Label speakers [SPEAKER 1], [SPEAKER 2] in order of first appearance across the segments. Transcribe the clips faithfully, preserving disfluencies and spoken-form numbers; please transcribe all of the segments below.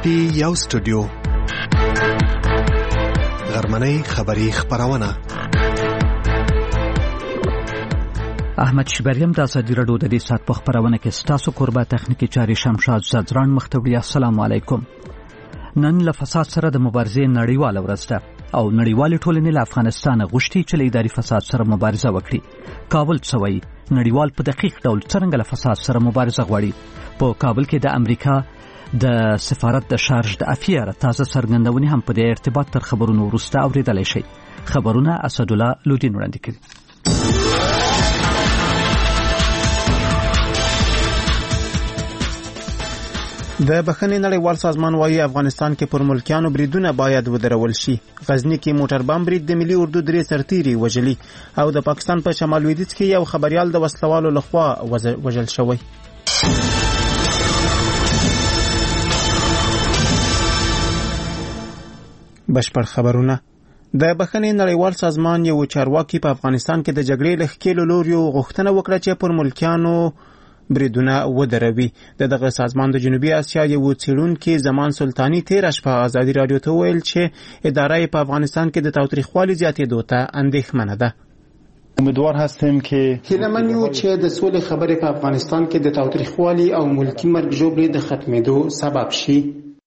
[SPEAKER 1] پټي یو سټوډیو غرمنۍ خبری خبرونه.
[SPEAKER 2] احمد شبریم د ازادي راډیو د دې سات په خبرونه کې ستاسو قربا تخنیکی چاري شمشاد زدران مختوی. السلام علیکم. نن له فساد سره د مبارزې نړیواله ورځ ده او نړیوال ټولنې له افغانستان غوښتي چې له اداري فساد سره مبارزه وکړي. کابل څوي نړیوال په دقیق ډول څنګه له فساد سره مبارزه غواړي. په کابل کې د امریکا د سفارت د شارج د افیر تازه څرګندونې هم په دې ارتباط تر خبرونو وروسته اوریدلای شي. خبرونه اسد الله لودین وړاندې کوي.
[SPEAKER 3] د بخښنې نړیوال سازمان وايي افغانستان کې پر ملکیانو بریدونه باید ودرول شي. غزنی کې موټر بم برید د ملي اردو درې سرتیري وژلي او د پاکستان په شمال لویدیځ کې یو خبريال د وسلوالو لخوا وژل شوی. بشپړ خبرونه. د بخښنې نړیوال سازمان یو چارواکي په افغانستان کې د جګړې له ښکېلو لوریو غوښتنه وکړه چې پر ملکیانو بریدونه ودروي. د دغه سازمان د جنوبي اسیا یو څېړونکي زمان سلطانی تیر شپه ازادي راډیو ته ویل چې اداره په افغانستان کې د تاوتریخوالي زیاتېدو ته اندېښمنه ده.
[SPEAKER 4] امیدوار هستیم که
[SPEAKER 3] هیله‌من یو چې د سولې خبرې په افغانستان کې د تاوتریخوالي او ملکی مرګ ژوبلې د ختمېدو سبب شي.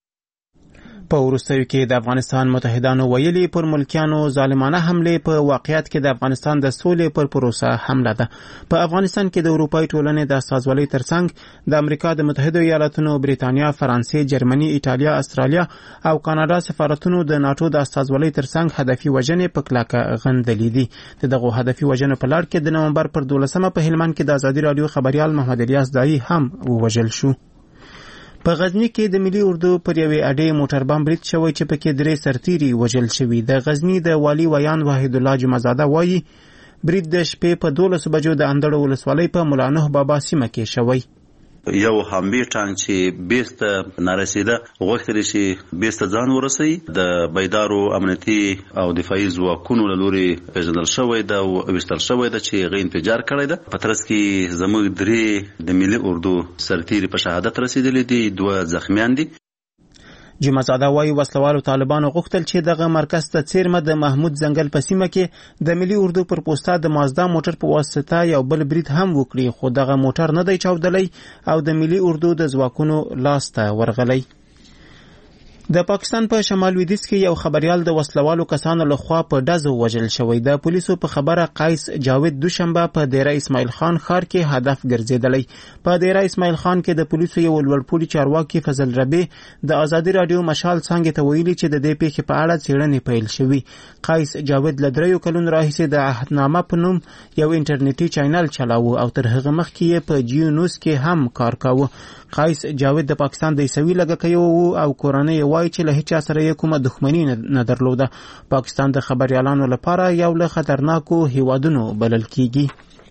[SPEAKER 3] په وروستیو کې د افغانستان متحدانو ویلي پر ملکیانو ظالمانه حمله په واقعیت کې د افغانستان د سولې پر پروسه حمله ده. په افغانستان کې د اروپای ټولنې د استازولۍ ترڅنګ د امریکا د متحده ایالاتونو، بریتانیا، فرانسې، جرمني، ایټالیا، استرالیا او کاناډا سفارتونو د ناتو د استازولۍ ترڅنګ هدفي وژنې په کلکه غندلې دي. دغه هدفي وژنو په لړ کې د نومبر پر دولسمه په هلمند کې د ازادي راډیو خبريال محمد الیاس دایی هم وژل شو. په غزنی کې د ملي اردو پر یوې اډې موټر بم برید شوی چې پکې درې سرتیري وژل شوي. د غزنی د والی ویان وحید الله جمعزاده وایي برید د شپې په دولس بجو د اندړو ولسوالۍ په مولانوح بابا سیمه کې شوی.
[SPEAKER 5] یو حمبي ټانک چې بیسته نارسیده غوښتل شي بیسته ځان ورسوي. د بیدارو امنیتي او دفاعي ځواکونو له لوري پیژندل شوی ده او ویشتل شوی ده چې هغه انفجار کړی ده. په ترڅ کې زموږ درې د ملي اردو سرتیري په شهادت رسیدلي دي، دوه زخمیان دي.
[SPEAKER 3] جمعزاده وايي وسلوالو طالبانو غوښتل چې دغه مرکز ته څیرمه د محمود ځنګل په سیمه کې د ملي اردو پر پوسټه د مازدا موټر په واسطه یو بل برید هم وکړي، خو دغه موټر نه دی چاودلی او د ملي اردو د ځواکونو لاس ته ورغلی. د پاکستان په شمال لویدیځ کې یو خبريال د وسلوالو کسانو لخوا په ډزو وژل شوی. د پولیسو په خبره قیس جاوید دوشنبه په دیره اسماعیل خان ښار کې هدف ګرځیدلی. په دیره اسماعیل خان کې د پولیسو یو لوړپوړي چارواکي فضل ربی د ازادي راډیو مشال څنګه ته ویلي چې د دې پیښې په اړه څېړنې پیل شوې. قیس جاوید له دریو کلونو راهیسې د عهدنامه په نوم یو انټرنیټي چینل چلاوه او تر هغه مخکې یې په جیو نیوز کې هم کار کاوه. قیس جاوید د پاکستان د عیسوي لږکیو او کورنۍ وایي چې له هیچا سره یې کومه دښمني نه درلوده. پاکستان د خبريالانو لپاره یو له خطرناکو هیوادونو بلل کیږي.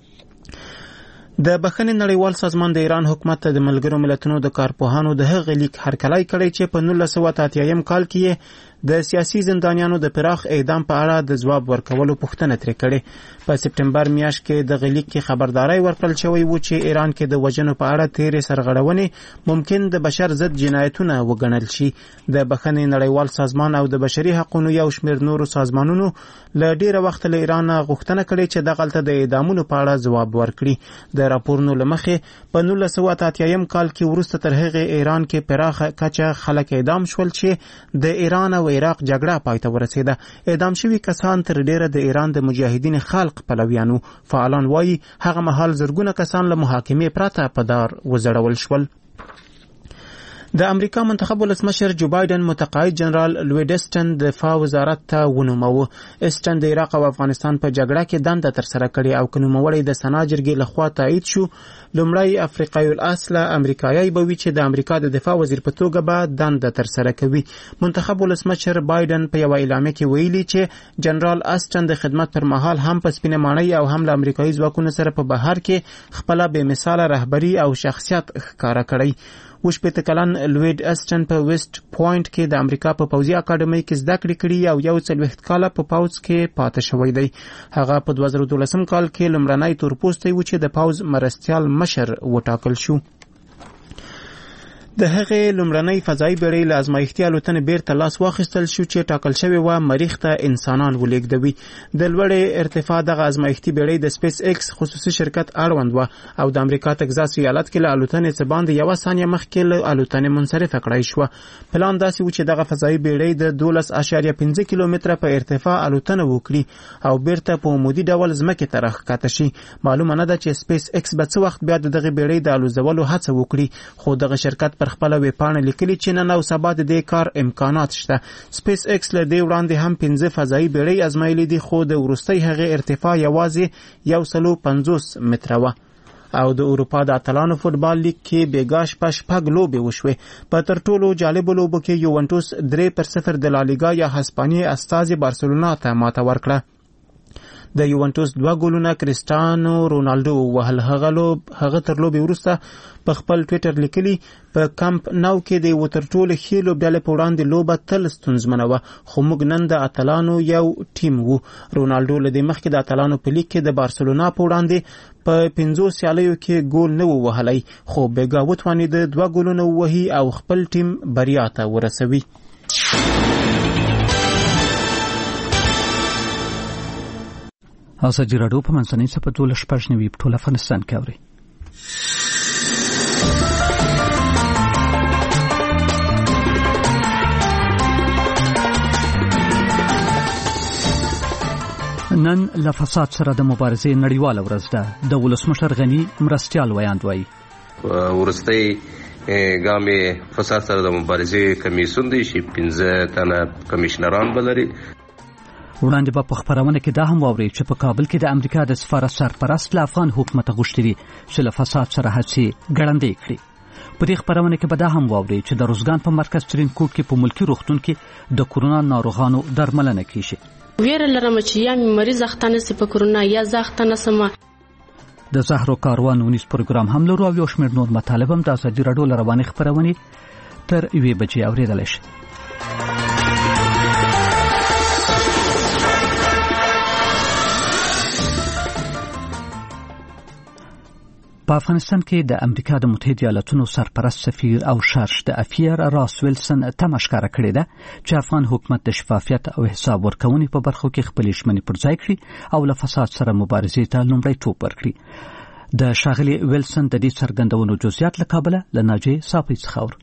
[SPEAKER 3] د بخښنې نړیوال سازمان د ایران حکومت ته د ملګرو ملتونو د کارپوهانو د هغه لیک هرکلی کړی چې په نولس سوه اته اتیا کال کې د سیاسي زندانیانو د پراخ اعدام په اړه د ځواب ورکولو پوښتنه ترې کړې. په سپټمبر میاشت کې د غلیک کې خبرداري ورکړل شوی و چې ایران کې د وژنو په اړه تیرې سرغړونې ممکن د بشر ضد جنایتونه وګڼل شي. د بخښنې نړیوال سازمان او د بشري حقوقو یو شمېر نورو سازمانونو له ډیره وخت له ایران غوښتنه کړې چې دغلته د اعدامونو په اړه ځواب ورکړي. د راپورونو لمخې په نولس سوه اته اتیا کال کې وروسته تر هغه ایران کې پراخه کچه خلک اعدام شول چې د ایران او عراق جګړه پای ته ورسېده. اعدام شوي کسان تر ډیره د ایران د مجاهدین خلق پلویانو. فعالان وایي هغه مهال زرګونه کسان له محاکمې پرته په دار وزړول شول. د امریکا منتخب ولسمشر جو بایدن متقاعد جنرال لوید اسټن د دفاع وزارت ته ونوموه. اسټن د عراق او افغانستان په جګړه کې دنده ترسره کړې او که نوموړی د سنا جرګې لخوا تایید شو، لومړی افریقایي الاصله امریکایي به وي چې د امریکا د دفاع وزیر په توګه به دنده ترسره کوي. منتخب ولسمشر بایدن په یوه اعلامیه کې ویلي چې جنرال اسټن د خدمت پر مهال هم په سپینه ماڼۍ او هم له امریکایي ځواکونو سره په بهر کې خپله بې مثاله رهبري او شخصیت ښکاره کړی. وشپېته کلن لوید اسټن په ویسټ پوینټ کې د امریکا په پوځي اکاډمۍ کې زده کړې کړي او یو څلوېښت کاله په پوځ کې پاتې شوی دی. هغه په دوه زره دولسم کال کې لومړنی تورپوستی و چې د پوځ مرستیال مشر وټاکل شو. د هغې لومړنۍ فضایي بیړۍ له ازمایښتي الوتنې بیرته لاس واخیستل شو چې ټاکل شوې وه مریخ ته انسانان ولېږدوي. د لوړې ارتفاع دغه ازمایښتي بیړۍ د سپیس ایکس خصوصي شرکت اړوند وه او د امریکا تګزاس ایالت کې له الوتنې څه باندې یوه ثانیه مخکې له الوتنې منصرفه کړای شوه. پلان داسې و چې دغه فضایي بیړۍ د دولس اعشاریه پنځه کیلومتره په ارتفاع الوتنه وکړي او بیرته په عمودي ډول ځمکې ته راښکته شي. معلومه نه ده چې سپیس ایکس به څه وخت بیا د دغې بیړۍ د الوزولو هڅه وکړي، خو دغه شرکت پر خپله ویبپاڼه لیکلي چې نن او سبا د دې کار امکانات شته. سپیس ایکس له دې وړاندې هم پنځه فضایي بیړۍ ازمایلي دي، خو د وروستۍ هغې ارتفاع یوازې یو سلو پنځوس متره وه. او د اروپا د اتلانو فوټبال لیګ کې بیګا شپه شپږ لوبې وشوې. په تر ټولو جالبو لوبو کې یوونټوس درې پر صفر د لالیګا یا هسپانیې استازي بارسلونا ته ماته ورکړه. د یوونټوس دوه ګولونه کریسټیانو رونالډو وهل. هغه لوب هغه تر لوبې وروسته په خپل ټویټر لیکلي په کمپ نو کې د یو تر ټولو ښې لوبډلې په وړاندې لوبه تل ستونزمنه وه، خو موږ نن د اتلانو یو ټیم وو. رونالډو له دې مخکې د اتلانو په لیګ کې د بارسلونا په وړاندې په پنځو سیالیو کې ګول نه و وهلی، خو بیګا وتوانېده دوه ګولونه ووهي او خپل ټیم بریا ته ورسوي.
[SPEAKER 2] ازادي راډیو په منځنۍ څپه دولس شپږ نوي په ټول افغانستان کې اوري. نن له فساد سره د مبارزې نړیواله ورځ ده. د ولسمشر غني مرستیال ویاند وایي
[SPEAKER 6] ورستۍ ګام فساد سره د مبارزې کمیسیون دی چې پنځه تنه کمیشنران بلري.
[SPEAKER 2] وړاندې به په خپرونه کې دا هم واورئ چې په کابل کې د امریکا د سفارت سرپرست له افغان حکومت غوښتي دي چې له فساد سره هڅې ګړندۍ کړي. په دې خپرونه کې به دا هم واورئ چې د روزګان په مرکز ترینکوټ کې په ملکي روغتون کې د کورونا ناروغانو درملنه کیږي.
[SPEAKER 7] ویره لرم چې یا مریض اخته نسی په کورونا یا زخته نسم.
[SPEAKER 2] د زهرو کاروان ونیس پروګرام هم لرو او یو شمېر نور مطالب هم د ازادي راډیو له روانې خپرونې تر یوې بجې اورېدلی شي. په افغانستان کې د امریکا د متحده ایالاتونو سرپرست سفیر او شارش د افیر راس ویلسن تمه ښکاره کړې ده چې افغان حکومت د شفافیت او حساب ورکونې په برخو کې خپلې ژمنې پر ځای کړي او له فساد سره مبارزې ته لومړیتوب ورکړي. د ښاغلي ویلسن د دې څرګندونو جزئیات له کابله له ناجیې صافۍ څخه اورو.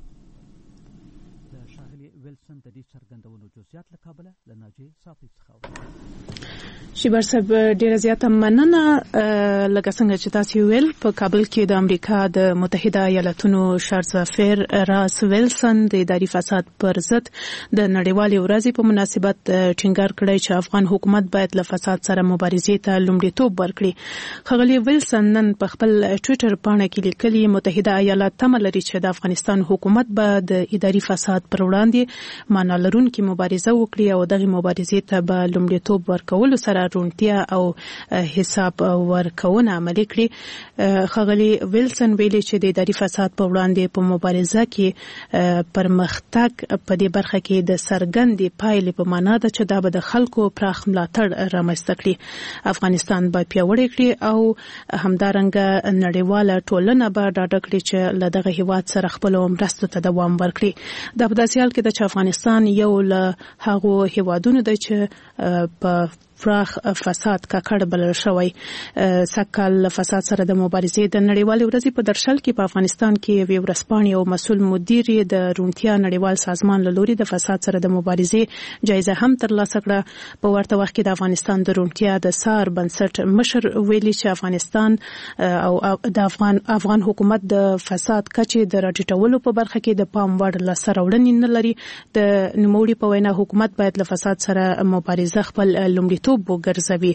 [SPEAKER 2] د ښاغلي ویلسن د دې څرګندونو جزئیات له کابله له ناجیې صافۍ څخه اورو.
[SPEAKER 8] شیبر صاحب ډیره زیاته مننه. لکه څنګه چې تاسو ویل په کابل کې د امریکا د متحده ایالاتونو شارج سفیر راس ویلسن د اداري فساد پر ضد د نړیوالې ورځې په مناسبت ټینګار کړی چې افغان حکومت باید له فساد سره مبارزې ته لومړیتوب ورکړي. ښاغلي ویلسن نن په خپل ټویټر پاڼه کې لیکلي متحده ایالات تمه لري چې د افغانستان حکومت به د اداري فساد پر وړاندې معنا لرونکې مبارزه وکړي او دغه مبارزې ته به لومړیتوب ورکولو سره رونتیا او حساب ورکونه عملي کړي. ښاغلي ویلسن ویلي چې د اداري فساد په وړاندې په مبارزه کې پرمختګ په دې برخه کې د څرګندې پایلې په معنا ده چې دا به د خلکو پراخ ملاتړ رامنځته کړي. افغانستان به پیاوړی کړي او همدارنګه نړیواله ټولنه به ډاډه کړي چې له دغه هیواد سره خپلو مرستو ته دوام ورکړي. دا په داسې حال کې ده چې افغانستان یو له هغو هیوادونو دی چې په پراخ فساد ککړ بلل شوی. سکهال فساد سره د مبارزې د نړیوالې ورځې په درشل کې په افغانستان کې یو ورسپانې او مسؤل مدیر د رونتیا نړیوال سازمان له لوري د فساد سره د مبارزې جایزه هم ترلاسه کړه. په ورته وخت کې د افغانستان د رونتیا د سار بنسټ مشر ویلي چې افغانستان او د افغان افغان حکومت د فساد کچې د راټیټولو په برخه کې د پام وړ لاسته راوړنې نه لري. د نوموړي په وینا حکومت باید له فساد سره مبارزه خپل لومړیتوب وګرځوي.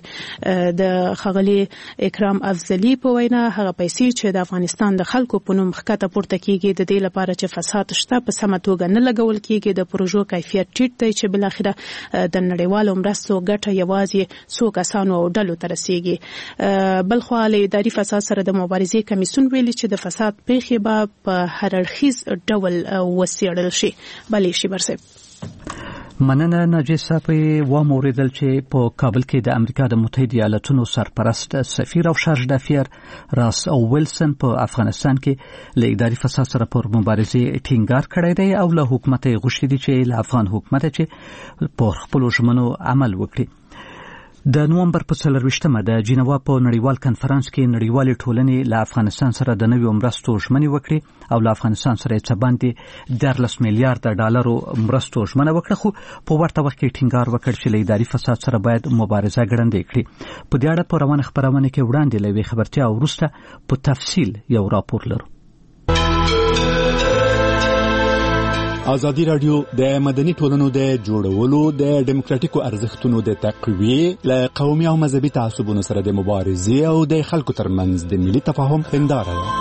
[SPEAKER 8] د ښاغلي اکرام افضلي په وینا هغه پیسې چې د افغانستان د خلکو په نوم ښکته پورته کیږي د دې لپاره چې فساد شته په سمه توګه نه لګول کیږي. د پروژو کیفیت ټیټ دی چې بل اخره د نړیوالو مرستو ګټه یوازې څو کسانو او ډلو ته رسیږي. بل خو له اداري فساد سره د مبارزې کمیسیون ویلي چې د فساد پیښې به په هر اړخیز ډول وڅېړل شي. بلې شي برسه
[SPEAKER 2] مننه ناجیه صاحب و موریدل چې په کابل کې د امریکا د متحده ایالاتونو سرپرست سفیر او شارژ دافیر راس او ویلسن په افغانستان کې له اداري فساد سره پر مبارزې ټینګار کړی دی او له حکومت غوښتي دي چې له افغان حکومت چې په خپل ژمنو عمل وکړي. د نومبر په څلرویشتمه د جنیوا په نړیوال کنفرانس کې نړیوالې ټولنې له افغانستان سره د نویو مرستو ژمنې وکړي او له افغانستان سره یې څه باندې دیارلس میلیارډ ډالرو مرستو ژمنه وکړه، خو په ورته وخت کې ټینګار وکړ چې له اداري فساد سره باید مبارزه ګړندۍ کړي. په دې اړه په روانه خبرونه کې وړاندې له یوې خبرتیا وروسته په تفصیل یو راپور لرو.
[SPEAKER 9] ازادي رادیو د مدني ټولنو د جوړولو د ډیموکراتیکو ارزښتونو د تقویې له قومي او مذهبي تعصبونو سره د مبارزې او د خلکو ترمنځ د ملي تفاهم هنداره ده.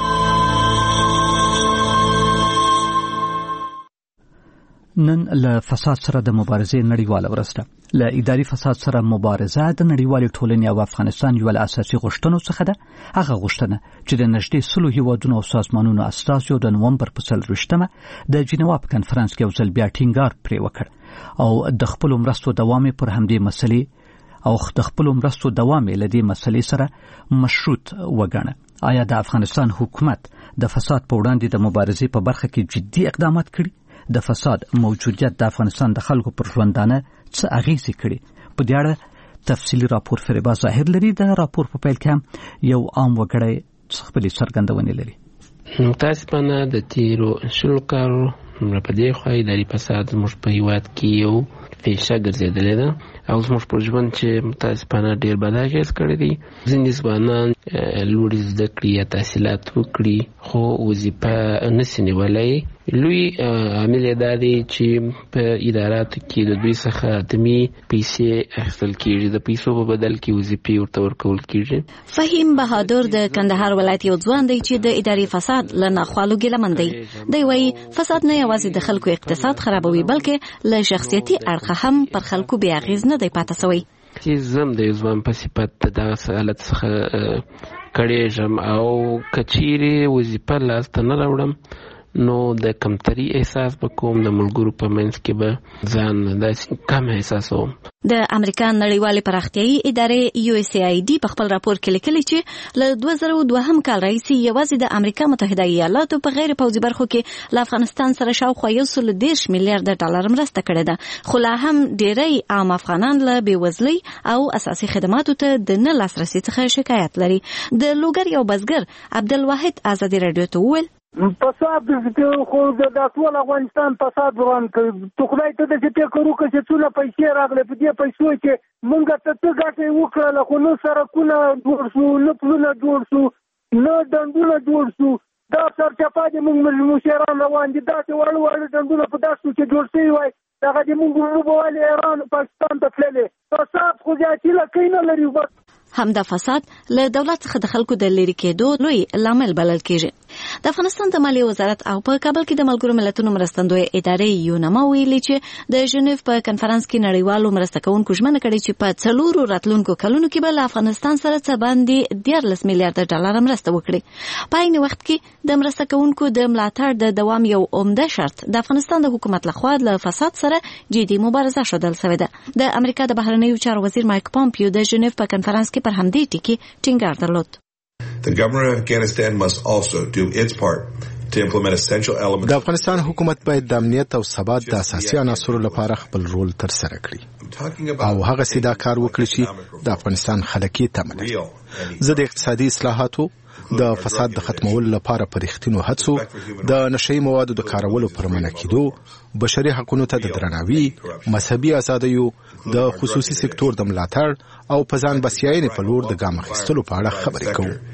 [SPEAKER 2] نن له فساد سره د مبارزې نړیواله ورځ ده. له اداري فساد سره مبارزه د نړیوالې ټولنې او افغانستان یو له اساسي غوښتنو څخه ده. هغه غوښتنه چې د نږدې سلو هیوادونو او سازمانونو استازو د نومبر په څلرویشتمه د جنیوا په کنفرانس کې یو ځل بیا ټینګار پرې وکړ او د خپلو مرستو دوام پر همدې مسلې او د خپلو مرستو دوام له دې مسلې سره مشروط وګڼه. آیا د افغانستان حکومت د فساد په وړاندې د مبارزې په برخه کې جدي اقدامات کړي؟ د فساد موجودیت د افغانستان د خلکو پر ژوندانه څه اغیزې کړي؟ په دې اړه تفصیلي راپور فریبا ظاهر لري. د راپور په پیل کې هم یو عام وګړی خپلې څرګندونې لري.
[SPEAKER 10] متاسفانه د تیرو شلو کالو په دې خوا اداري فساد زموږ په هیواد کې یو پیشه ګرځېدلې ده او زموږ پر ژوند چې متاسفانه ډېر بد اغېز کړی دی. ځینې ځوانان لوړې زده کړې یا تحصیلات وکړي خو وظیفه نشي نیولی. لوی عامل یې دا دی چې په اداراتو کې د دوی څخه حتمي پیسې اخیستل کېږي، د پیسو په بدل کې وظیفې ورته ورکول کېږي.
[SPEAKER 11] فهیم بهادر د کندهار ولایت یو ځوان دی چې د اداري فساد له ناخوالو ګیلمن دی. دی وایي فساد نه یوازې د خلکو اقتصاد خرابوي بلکې له شخصیتي اړخه هم پر خلکو بې اغېز نه دی پاتې سوی.
[SPEAKER 10] چې زم د یو ځوان په صفت دغه حالت څخه کړېږم او که چیرې وظیفه لاسته نه راوړم نو د کمتري احساس به کوم، د ملګرو په منځ کې به ځان داسې کم احساسوم.
[SPEAKER 11] د امریکا نړیوالې پراختیایي ادارې یو اس ای آی ډي په خپل راپور کې لیکلي چې له دوه زره دوهم کال راهیسې یوازې د امریکا متحده ایالاتو په غیر پوځي برخو کې له افغانستان سره شاوخوا یو سل دېرش میلیارډ ډالر مرسته کړې ده، خو لا هم ډېری عام افغانان له بېوزلۍ او اساسي خدماتو ته د نه لاسرسي څخه شکایت لري. د لوګر یو بزګر عبدالواحد ازادي رادیو ته وویل
[SPEAKER 12] فساد خو د ټول افغانستان فساد روان کړي. ته خدای ته د فکر وکړه چې څونه پیسې راغلي، په دې پیسو چې موږ ته څه ګټه وکړله خو نه سړکونه جوړ شو، نه پلونه جوړ شو، نه ډنډونه جوړ شو. دا سرچپه دي موږ مشران روان دي، داسې واړه واړه ډنډونه په دښتو کې جوړ شوي وای، دغه د موږ لوبوالې ایران پاکستان ته تللې. فساد خو زیاتي لکۍ نه لري. بس
[SPEAKER 11] همدا فساد له دولت څخه د خلکو د لرې کېدو لوی لامل بلل کېږي. د افغانستان د مالیې وزارت او په کابل کې د ملګرو ملتونو مرستندوی ادارې یونما ویلي چې د ژنیو په کنفرانس کې نړیوالو مرسته کوونکو ژمنه کړې چې په څلورو راتلونکو کلونو کې به له افغانستان سره څه باندې دیارلس میلیارډ ډالر مرسته وکړي. په عین وخت کې د مرسته کوونکو د ملاتړ د دوام یو عمده شرط د افغانستان د حکومت لخوا له فساد سره جدي مبارزه شودل شوې ده. د امریکا د بهرنیو چارو وزیر مایک پامپیو د ژنیو په کنفرانس کې پر همدې ټکي ټینګار درلود.
[SPEAKER 13] The government of Afghanistan must also do its part to implement essential elements.
[SPEAKER 1] د افغانستان حکومت باید د امنیت او ثبات د اساسي عناصرو لپاره خپل رول تر سره کړي او هغه سیدا کار وکړي چې د افغانستان خلک یې تمه لري. زه د اقتصادي اصلاحاتو، د فساد د ختمولو لپاره پر رښتینو هڅو، د نشئی موادو د کارولو پر منع کېدو، بشري حقوقو ته د درناوي، مذهبي ازادیو، د خصوصي سکتور د ملاتړ او په ځان بسیاینې په لور د ګام اخیستلو په اړه خبرې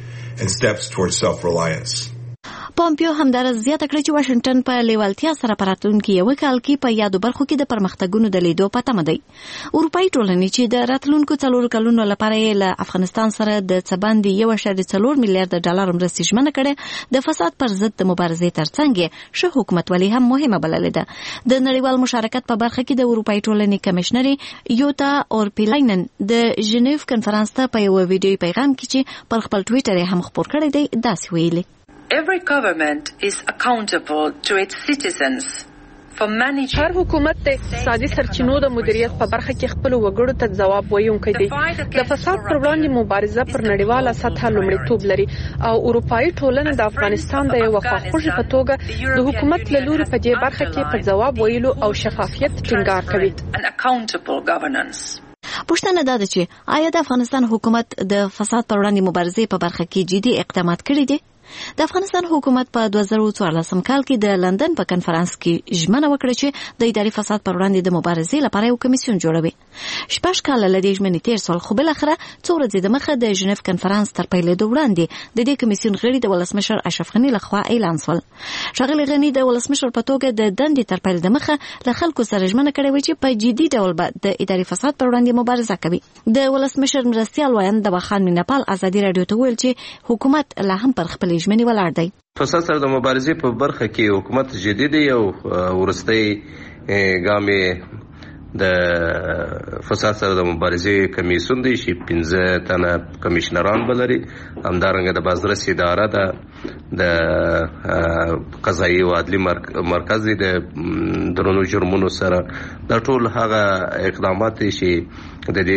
[SPEAKER 13] کوو.
[SPEAKER 11] پامپیو همدارس زیاته کړې چې واشنگټن په لیوالتیا سره په راتلونکي یو کال کې په یادو برخو کې د پرمختګونو د لیدو په تمه دی. اروپایي ټولنې چې د راتلونکو څلورو کلونو لپاره یې له افغانستان سره د څه باندې یو اعشاریه څلور میلیارډ ډالر مرستې ژمنه کړې، د فساد پر ضد د مبارزې ترڅنګ ښه حکومتولي هم مهمه بللې ده. د نړیوال مشارکت په برخه کې د اروپایي ټولنې کمشنري یوتا اورپیلاینن د ژنیو کنفرانس ته په یو ویډیوي پیغام کې چې پر خپل ټویټر یې هم خپور کړی دی داسې ویلي:
[SPEAKER 14] Every government is accountable to its citizens هر حکومت د اقتصادي سرچینو د مدیریت په برخه کې خپل وګړو ته ځواب ویونکی دی. د فساد پر وړاندې مبارزه پر نړیواله سطح لومړیتوب لري او اروپאי ټولنه د افغانستان د یو خواخوږي په توګه د حکومت له لوري په دې برخه کې په ځواب ویلو او شفافیت ټینګار کوي.
[SPEAKER 11] پوښتنه دا ده چې آیا د افغانستان حکومت د فساد پر وړاندې مبارزې په برخه کې جدي اقدامات کړي دي؟ د افغانستان حکومت په دوه زره څوارلسم کال کې د لندن په کنفرانس کې ژمنه وکړه چې د اداري فساد پر وړاندې د مبارزې لپاره یو کمیسیون جوړوي. شپږ کاله له دې ژمنې تیر سول، خو بل اخره څو ورځې د مخه د ژنیف کنفرانس تر پیلېدو وړاندې د دې کمیسیون غړي د ولسمشر اشرف غني لخوا اعلان شول. ښاغلي غني د ولسمشر په توګه د دندې تر پیل د مخه له خلکو سره ژمنه کړې و چې په جدي ډول به د اداري فساد پر وړاندې مبارزه کوي. د ولسمشر مرستیال وایند د بخان مینپال ازادي رادیو ته ویل چې حکومت لا هم پر خپل ژمنې ولاړ دی.
[SPEAKER 6] فساد سره د مبارزې په برخه کې حکومت جدي دی او ورستۍ ګامې د فساد سره د مبارزې کمیسیون دی چې پنځه تنه کمشنران بلري، همدارنګه د بازرسي اداره ده، د قضایي او عدلي مرکز دی د درنو جرمونو سره. دا ټول هغه اقدامات دي چې د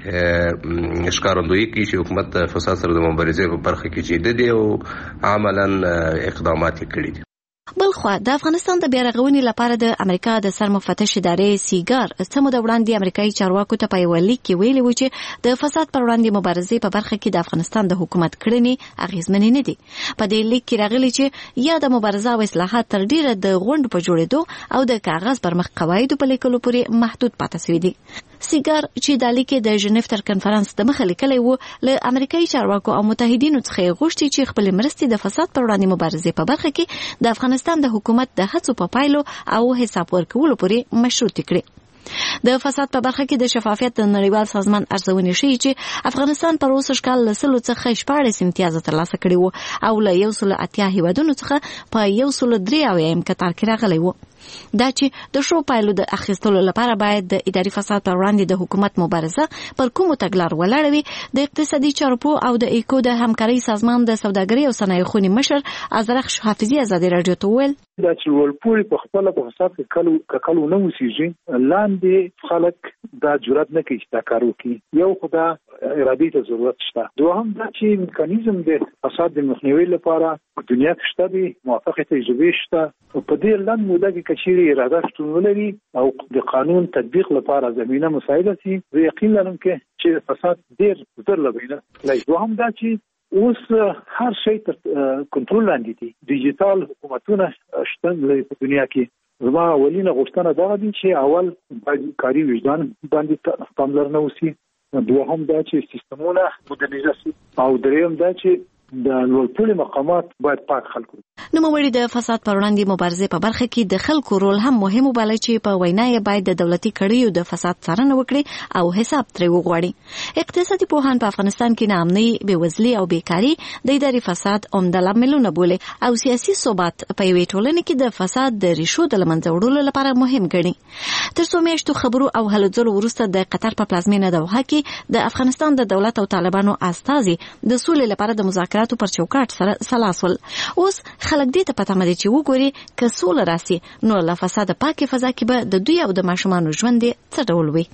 [SPEAKER 6] دې ښکارندویي کوي چې حکومت د فساد سره د مبارزې په برخه کې جدي دی او عملاً اقدامات کړي دي.
[SPEAKER 11] بلخوا د افغانستان د بیارغونې لپاره د امریکا د سرمفتش ادارې سیګار څه موده وړاندې امریکایي چارواکو ته په یوه لیک کې ویلي و چې د فساد پر وړاندې مبارزې په برخه کې د افغانستان د حکومت کړنې اغیزمنې نه دي. په دې لیک کې راغلي چې یا د مبارزه او اصلاحات تر ډیره د غونډ په جوړېدو او د کاغذ پر مخ قواعدو په لیکلو پورې محدود پاتې شوي دي. سیګار چې د لیک د ژنیف تر کنفرانس د مخه لیکلی و، له امریکایي چارواکو او متحدینو څخه غوښتي چې خپل مرستې د فساد پر وړاندې مبارزې په برخه کې د افغانستان د حکومت د هڅو په پایلو او حساب ورکولو پورې مشروط کړي. د فساد په برخه کې د شفافیت د نړیوال سازمان ارزونې ښیي چې افغانستان پر اوسه کال له سلو څخه شپاړس امتیاز ترلاسه کړي وو او له یو سل اتیا هیوادونو څخه په یو سل درې اویایم کتار کې راغلی وو. دا چې د شو پایلو د اخیستلو لپاره باید د اداري فساد پر وړاندې د حکومت مبارزه پر کومو تګلارو ولاړه وي. د اقتصادي چارو او د ایکو د همکارۍ سازمان د سوداګرۍ او صنایع خونې مشر ازرخ حافظي ازادي رادیو ته وویل
[SPEAKER 15] دا چې ولپوري په خپل په فساد کې کلو کلو نه وسیږي، لاندې خلک دا جرأت نه کوي چې دا کار وکړي. یو خدا ارادي ته ضرورت شته، دوهم دا چې میکانیزم د فساد د مخنیوي لپاره په دنیا کې شته دي، موافقه تجربه شته. په دې لاندې موده کې کچېري اراده شتون ولري او د قانون تطبیق لپاره زمينه مساعده سي، زه یقین لرم چې فساد ډیر زر لبینه. دوهم دا چې اوس هر شی تر کنټرول لاندې دي، ډیجیټل حکومتونه شته په دنیا کې. زما اولینه غوښتنه دا دي چې اول باید کاري وجدان باندې پاملرنه وشي، دوهم دا چې سیستمونه مدرنیزه شي او دریم دا چې د لوړپوړي مقامات باید پاک خلکو.
[SPEAKER 11] نوموړي د فساد پر وړاندې مبارزې په برخه کې د خلکو رول هم مهم وباله چې په وینا یې باید د دولتي کړیو د فساد څارنه وکړي او حساب ترې وغواړي. اقتصادي پوهان په افغانستان کې ناامنۍ، بېوزلي او بیکاري د اداري فساد عمده لاملونه بولي او سیاسي ثبات په یوې ټولنه کې د فساد د ریښو د له منځه وړلو لپاره مهم ګڼي. تر څو میاشتو خبرو او هلو ځلو وروسته د قطر په پلازمینه دوحه کې د افغانستان د دولت او طالبانو استازي د سولې لپاره د مذاکراتو پر چوکاټ سره سلاسل. اوس خلک دې ته پته مده چې وګوري که سوله راسي نو له فساده پاکه فضا کې به د دوی او د ماشومانو ژوند څه ډول وي.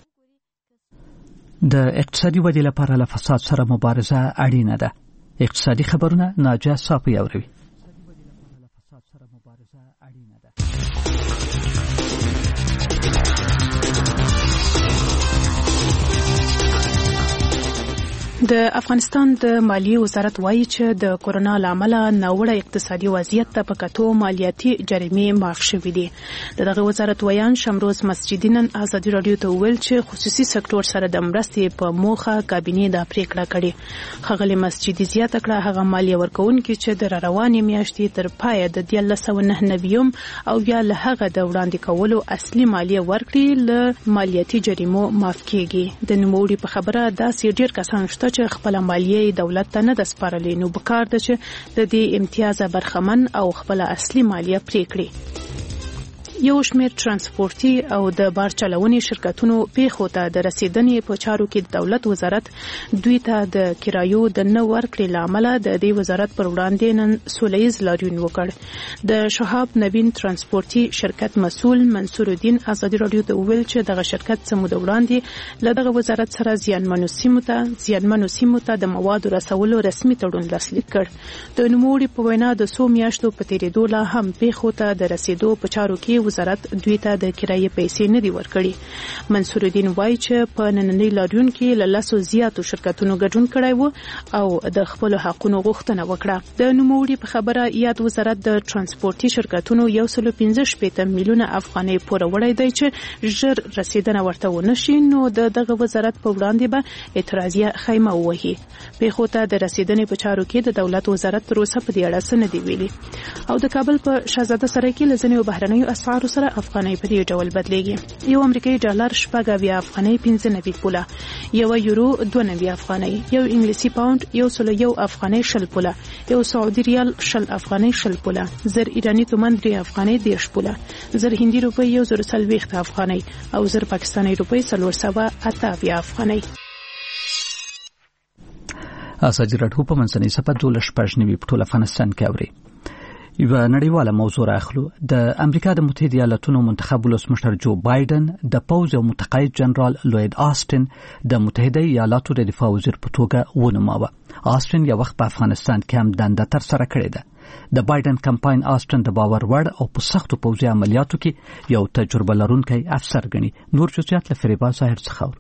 [SPEAKER 2] د اقتصادي ودې لپاره له فساد سره مبارزه اړینه ده. اقتصادي خبرونه ناجا صافي اوروي.
[SPEAKER 8] د افغانستان د مالیې وزارت وایي چې د کورونا لامل ناوړه اقتصادي وضعیت ته په کتو مالیاتي جریمې معاف شوې دي. د دغه وزارت ویان شمروز مسجدي نن ازادي رادیو ته ویل چې خصوصي سکتور سره د مرستې په موخه کابینې دا پریکړه کړې. ښاغلي مسجدي زیاته کړه هغه مالیه ورکوونکي چې د روانې میاشتې تر پایه د دیارلس سوه نهه نوي او یا له هغه د وړاندې کولو اصلي مالیه ورکړي له مالیاتي جریمو معاف کیږي. د نوموړي په خبره داسې ډېر کسان شته چې خپل مالیه دولت ته نه د سپارلې، نو بکار ده چې د دې امتیاز برخمن او خپل اصلي مالیه پرې کړي. یو شمېر ترانسپورتي او د بار چلونې شرکتونو پیښو ته د رسیدنې په چارو کې د دولت وزارت دوی ته د کرایو د نه ورکړې له امله د دې وزارت پر وړاندې نن سولیز لاریون وکړ. د شهاب نوین ترانسپورتي شرکت مسؤل منصور الدین ازادي رادیو ته وویل چې دغه شرکت څه موده وړاندې له دغه وزارت سره زیانمنو سیمو ته زیانمنو سیمو ته د موادو رسولو رسمي تړون لاسلیک کړ. د نوموړي په وینا د څو میاشتو په تیریدو لا هم پیښو ته د رسیدو په چارو کې وزارت دوی ته د کرایې پیسې نه دي ورکړي. منصور الدین وایي چې په نننۍ لاریون کې له لسو زیاتو شرکتونو ګډون کړی و او د خپل حقونو غوښتنه وکړه. د نوموړي په خبره یاد وزارت د ترانسپورتي شرکتونو یو سل پنځه شپېته میلیونه افغانۍ پوره وړی دی چې ژر رسیدنه ورته ونشي نو د دغه وزارت په وړاندې به اعتراضیه خیمه ووهي. پیښو ته د رسیدنې په چارو کې د دولت وزارت تر اوسه په دې اړه څه نه دي ویلي. او د کابل په شهزاده سرای کې له ځینو بهرنیو اسعارو سره افغانۍ په دې ډول بدلیږي. یو امریکایي ډالر شپږ اویا افغانۍ پنځه نوي پوله، یو یورو دوه نوي افغانۍ، یو انګلیسي پاوند یو سل یو افغانۍ شل پوله، یو سعودي ریال شل افغانۍ شل پوله، زر ایرانی تومان درې افغانۍ دېرش پوله، زر هندي روپۍ یو زر څلوېښت افغانۍ او زر پاکستاني روپۍ څلور سوه اته اویا افغانۍ.
[SPEAKER 2] ازادي راډیو په منځنۍ صفحه دولس شپږ نوي په ټول افغانستان کې اوري. یو نړیواله موضوع راخلو. د امریکا د متحده ایالاتونو منتخب ولسمشر جو بایدن د پوز او متقاعد جنرال لوید آستن د متحده ایالاتو د دفاع وزیر په توګه ونوماوه. آستن یو وخت په افغانستان کې هم دنده تر سره کړې ده. د بایدن کمپاین آستن د باور وړ او په سختو پوځي عملیاتو کې یو تجربه لرونکی افسر ګڼي. نور جزئیات له فریبا ظاهر څخه.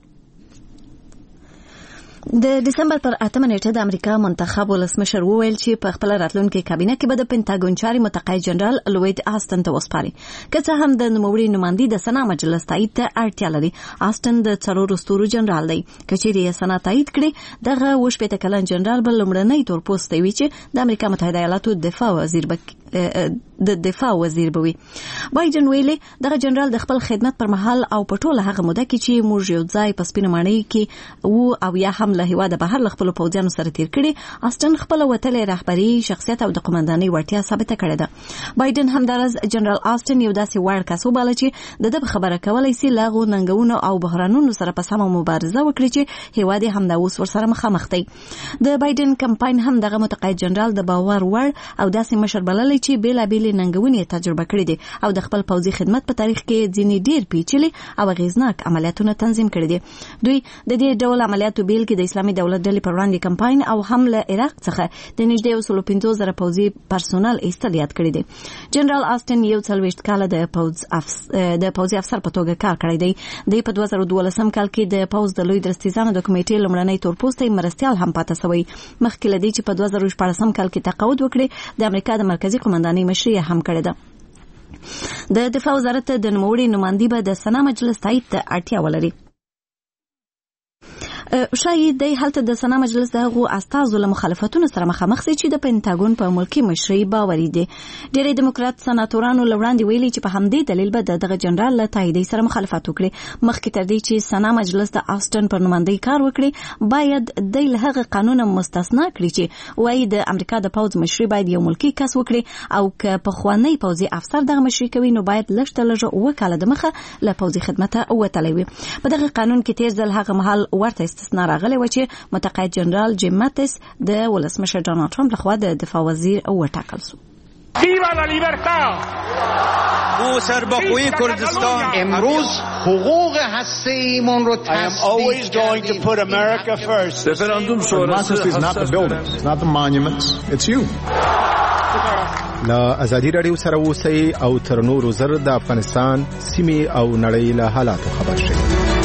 [SPEAKER 11] د دسمبر پر اتمه نیټه د امریکا منتخب ولسمشر وویل چې په خپل راتلونکي کابینه کې به د پینټاګون چاري متقاعد جنرال لوید آستن ته وسپاري. که څه هم د نوموړي نمائندې د سنا مجلس تایید ته اړتیا لري. آستن د څلورو ستورو جنرال دی. که چیرې یې سنا تایید کړي دغه اووه شپېته کلن جنرال به لومړنی تورپوستی وي چې د امریکا متحده ایالاتو دفاع وزیر د دفاع وزیر بوي. بایدن ویلي دغه جنرال د خپل خدمت پر مهال او په ټوله هغه موده کې چې موږ یو ځای په سپینه ماڼۍ کې وو او یا هم له هیواده بهر له خپلو پوځیانو سره تیر کړي، آستن خپله وتلې رهبري شخصیت او د قومندانۍ وړتیا ثابته کړې ده. بایدن همدارس جنرال آستن یو داسې وړ کس وباله چې د ده په خبره کولی سي له هغو ننګونو او بحرانونو سره په سمه مبارزه وکړي چې هیواد یې همدا اوس ورسره مخامخ دی. د بایدن کمپاین هم دغه متقاعد جنرال د باور وړ او داسې مشر بللی چې بېلابېلې ننګونې تجربه کړې دي او د خپل پوځي خدمت په تاریخ کې ځینې ډېر پیچلي او اغېزناک عملیاتونه تنظیم کړي دي. دوی د دې ډول عملیاتو بیلګې د اسلامي دولت ډلې پر وړاندې کمپاین او هم له عراق څخه د نږدې یو سلو پنځوس زره پوځي پرسونل ایستل یاد کړي دي. جنرال آستن یو څلوېښت کاله د پوځ د پوځي افسر په توګه کار کړی دی. دی په دوه زره دولسم کال کې د پوځ د لوی درستیزانو د کمیټې لومړنی تورپوستی مرستیال هم پاته سوی. مخکې له دې چې په دوه زره شپاړسم کال کې تقاعد وکړي د امریکا د مرکزي قومندانۍ مشري هم کړې ده. د دفاع وزارت د نوموړي نمائندې به د سنا مجلس تایید ته اړتیا ولري. شاید دی هلته د سنا مجلس د هغو استازو له مخالفتونو سره مخامخ سي چې د پینټاګون په ملکي مشرۍ باوري دي. ډېری دیموکرات سناتورانو له وړاندې ویلي چې په همدې دلیل به د دغه جنرال له تاییدۍ سره مخالفت وکړي. مخکې تر دې چې سنا مجلس د آستن پر نمائندۍ کار وکړي باید دی له هغه قانونه مستثنا کړي چې وایي د امریکا د پوځ مشري باید یو ملکي کس وکړي او که پخوانی پوځي افسر دغه مشري کوي نو باید لږ تر لږه اووه کاله دمخه له پوځي خدمته وتلی وي. په دغه قانون کې تیر ځل هغه مهال ورته استثنا راغلی و چې متقاعد جنرال جیم ماتس د ولسمشر ډونالد ټرمپ لخوا د دفاع وزیر وټاکل شو.
[SPEAKER 16] ویوا لا لیبرتا
[SPEAKER 17] او سربخوی کردستان امروز حقوق هسته‌ایمون رو
[SPEAKER 16] تثبیت کردیم.
[SPEAKER 18] رفراندوم شورای is not the buildings, it's not the monuments, it's you.
[SPEAKER 1] لا ازادي راډیو سره اوسئ او تر نورو زر د افغانستان سیمې او نړۍ له حالاتو خبر شئ.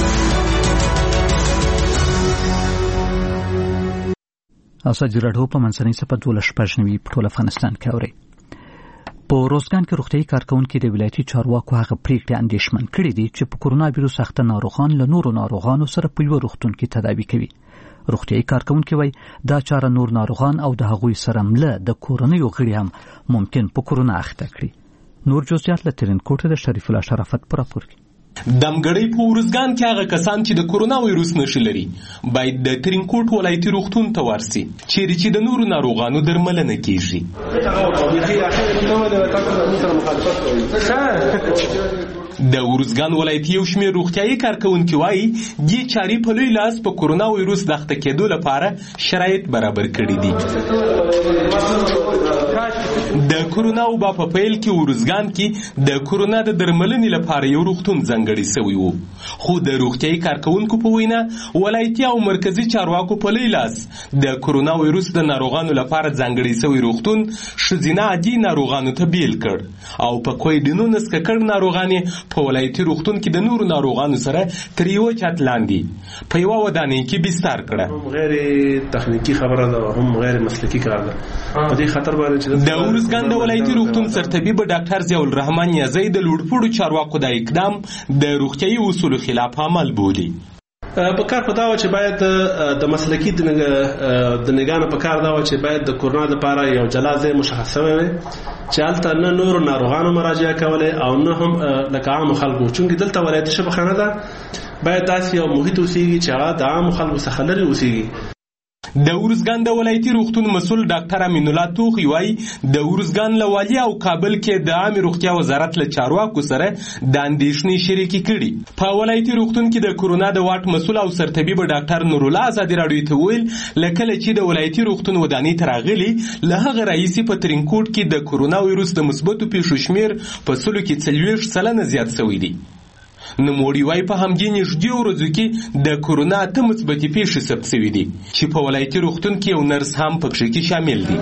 [SPEAKER 2] ازادي راډیو په منځنۍ صفحه دولس شپږ نوي په ټول افغانستان کې اوري. په روزګان کې روغتیايي کارکونکي د ولایتي چارواکو هغه پریکړې اندېښمن کړي دي چې په کورونا وایرس اخته ناروغان له نورو ناروغانو سره په یو روغتون کې تداوي کوي. روغتیايي کارکونکي وایي دا چاره نور ناروغان او د هغوی سره مله د کورنۍ غړي هم ممکن په کورونا اخته کړي. نور جزئیات له ترینکوټ د شریف الله شرافت پر راپور کې.
[SPEAKER 19] دمګړی په ورزګان کې هغه کسان چې د کورونا وایرس نښې لري باید د ترینکوټ ولایتي روغتون ته ورسي چیرې چې د نورو ناروغانو درملنه کیږي. د ورزګان ولایتي یو شمېر روغتیايي کارکونکي وایي دې چارې په لوی لاس په کورونا وایروس د اخته کېدو لپاره شرایط برابر کړي دي. د کورونا وبا په پیل کې ورزګان کې د کورونا د درملنې لپاره یو روغتون ځانګړی شوی و، خو د روغتیايي کارکونکو په وینا ولایتي او مرکزی چارواکو په لوی لاس د کورونا وایروس د ناروغانو لپاره ځانګړی شوی روغتون ښځینه عادي ناروغانو ته بیل کړ او په کویډینو نسکه کړ ناروغانې په ولایتي روغتون کې د نورو ناروغانو سره تر یو چت لاندې په یوه ودانۍ کې بستر کړه.
[SPEAKER 20] غیر تخنیکی خبره ده، هم غیر مسلکی کار ده. په دې خاطر باندې چې
[SPEAKER 19] د ورزګان د ولایتي روغتون سرطبیب ډاکټر ضیاء الرحمن یزی د لوړپوړو چارواکو د اقدام د روغتیايي اصولو خلاف عمل بولي.
[SPEAKER 20] په کار په دا و چې باید د مسلکی د نګانو په کار دا و چې باید د کورونا لپاره یو جلا ځای مشخص شوی وي چې هلته نه نور ناروغانو مراجعه کولی او نه هم لکه عامو خلکو، چونکې دلته ولایتي شفاخانه ده، باید داسې یو محیط اوسېږي چې هغه د عامو خلکو څخه لرې اوسېږي.
[SPEAKER 19] د ورزګان د ولایتي روغتون مسؤل ډاکټر امین الله توخی وایي د ورزګان له والي او کابل کې د عامه روغتیا وزارت له چارواکو سره د اندېښنې شریکې کړي. په ولایتي روغتون کې د کورونا د واټ مسؤل او سرطبیب ډاکټر نور الله ازادي راډیو ته ویل لکه چې د ولایتي روغتون ودانۍ ته راغلي له هغه راهیسې په ترینکوټ کې د کورونا وایروس د مثبتو پیښو شمېر په سلو کې څلوېښت سلنه زیات شوی دی. نوموړي وايي په همدې نږدې ورځو کې د کورونا اته مثبتې پیښې ثبت شوي دي چې په ولایتي روغتون کې یو نرس هم پکې کې شامل دي.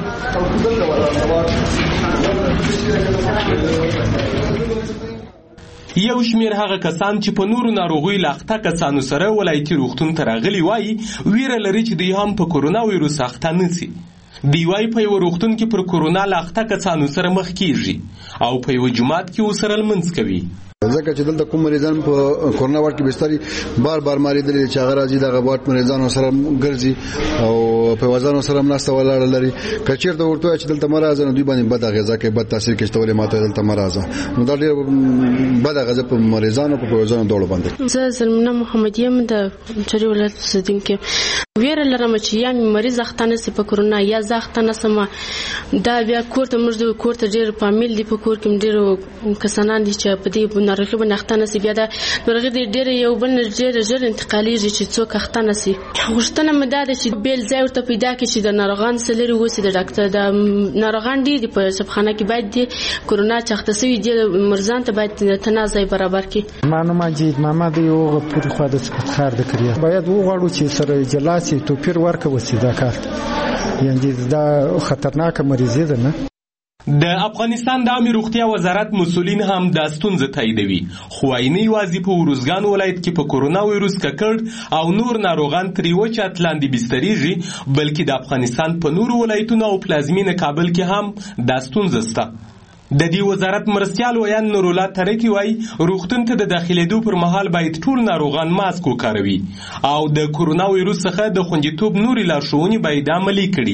[SPEAKER 19] یو شمېر هغه کسان چې په نورو ناروغیو له اخته کسانو سره ولایتي روغتون ته راغلي وایي ویره لري چې دوی هم په کورونا وایروس اخته نه شي. دی وایي په یو روغتون کې پر کورونا له اخته کسانو سره مخ کېږي او په یو جومات کې ورسره لمونځ کوي.
[SPEAKER 21] ځکه چې دلته کوم مریضان په کورونا واټ کې بستري بار بار مریضان چې هغه راځي دغه واټ مریضانو سره ګرځي او په وزانو سره ناسته ولاړ لري. کچیر ته ورته چې دلته مرز نه دوی باندې بد غذا کې بد تاثیر کې شتولې ماته دلته مرز نو دا ډېر بد غذا په مریضانو په وزانو ډول باندې.
[SPEAKER 7] زه زلمه محمد یم د چری ولایت اوسیدونکې ویره لرم چې یا مریض اختانه سي په کورونا یا زختانه سم دا بیا کوړه موږ د کوړه ډېر فامیل دی په کور کې ډېر کسانان دي چې په دې ناروغي باندې اختانه سي بیا دا ناروغي ډېر یو بل ډېر ژر انتقالي چې څوک اختانه سي. غوښتنه مې دا ده چې بیل ځای ورته پیدا کړي چې د ناروغان سره وسی د ډاکټر د ناروغان دي په شفاخانه کې باید د کورونا چخته سوي د مرزان ته باید تنازع برابر کړي.
[SPEAKER 22] مانو ماجید محمد یو پر خو د خار د کړی باید وغواړو چې سره جلاسي توپیر ورکوي چې دا کار یعنی دا خطرناک مریضي ده نه.
[SPEAKER 19] د افغانستان د عامه روغتیا وزارت مسؤلین هم دا ستونزه تاییدوي، خو عیني یوازې په ورزګان ولایت کې په کورونا وایروس ککړ او نور ناروغان تر یو چت لاندې بستریږي، بلکې د افغانستان په نورو ولایتونو او پلازمینه کابل کې هم دا ستونزه شته. د دې وزارت مرستیال ویان نور الله ترکی وایي روغتون ته د داخلېدو پر مهال باید ټول ناروغان ماسک وکاروي او د کورونا وایروس څخه د خوندیتوب نورې لارښوونې باید عملي کړي.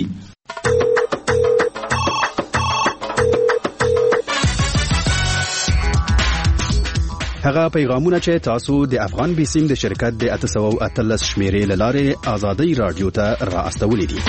[SPEAKER 23] هغه پیغامونه چې تاسو د افغان بیسیم د شرکت د اته سوه او اتلس شمیرې له لارې ازادي رادیو ته را استولې دي.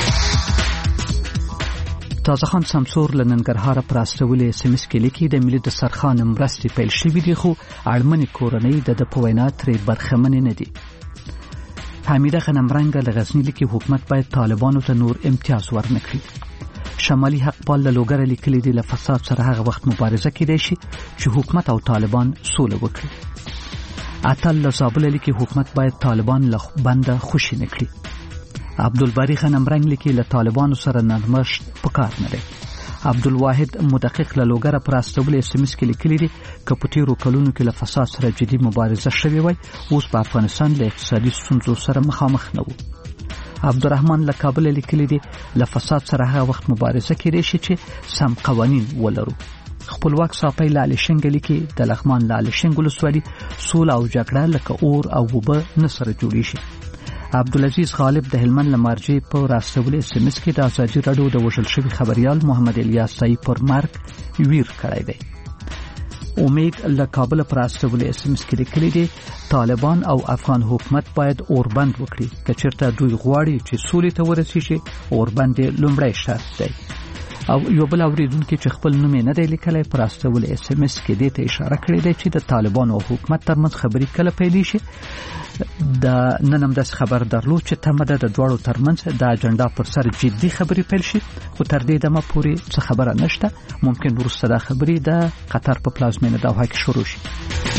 [SPEAKER 2] تازه خان سمسور له ننګرهاره پر استولې اس ام اس کې لیکي د ملي دسترخوان مرستې پیل شوې دي خو اړمنې کورنۍ د په وینا ترې برخمنې نه دي. حمیده غنمرنګ له غزنی لیکي حکومت باید طالبانو ته نور امتیاز ورنکړي. شمالي حقپال له لوګر لیکلي دي له فساد سره هغه وخت مبارزه کېدای شي چې حکومت او طالبان سوله وکړي. اتل له زابل لیکي حکومت باید طالبان له بنده خوشي نکړي. عبدالباری غنمرنګ لیکي له طالبانو سره نرمښت پکار نه دی. عبدالواحد مدقق له لوګر پر استول اس ام اس کې لیکلي دي چې په تیرو کلونو کې له فساد سره جدي مبارزه شوې وای اوس په افغانستان له اقتصادي ستونزو سره مخامخ نه وو. عبدالرحمن له کابل لیکلي دي له فساد سره هغه وخت مبارزه کېدای شي چې سم قوانین ولرو. خپلواک صافی لاله شنګ لیکي د لغمان لاله شنګ ولسوالي سول او جګړه لکه اور او وبه نصر جوړی شي. عبدالعزیز غالب د هلمند لمرجی په راستول اس ام اس کې د ازادي راډیو د وژل شوی خبريال محمد الیاس سای پر مرګ ویر کړی دی. امید له کابل پر راستول اس ام اس کې لیکلي دي طالبان او افغان حکومت باید اوربند وکړي که چیرته دوی غواړي چې سولې ته ورسیږي اوربند لومړی شرط دی. او یو بل اوریدونکو چې خپل نوم نه دی لیکلی پر استول اس ام اس کې دې ته اشاره کړې ده چې د طالبانو او حکومت ترمنځ خبرې کله پیلې شي. د نن هم داسې خبر درلود چې تمه ده د دواړو ترمنځ د اجنډا پر سر جدي خبرې پیل شي، خو تر دې دمه پورې څه خبره نشته. ممکن وروسته دا خبرې د قطر په پلازمینه دوحه کې شروع شي.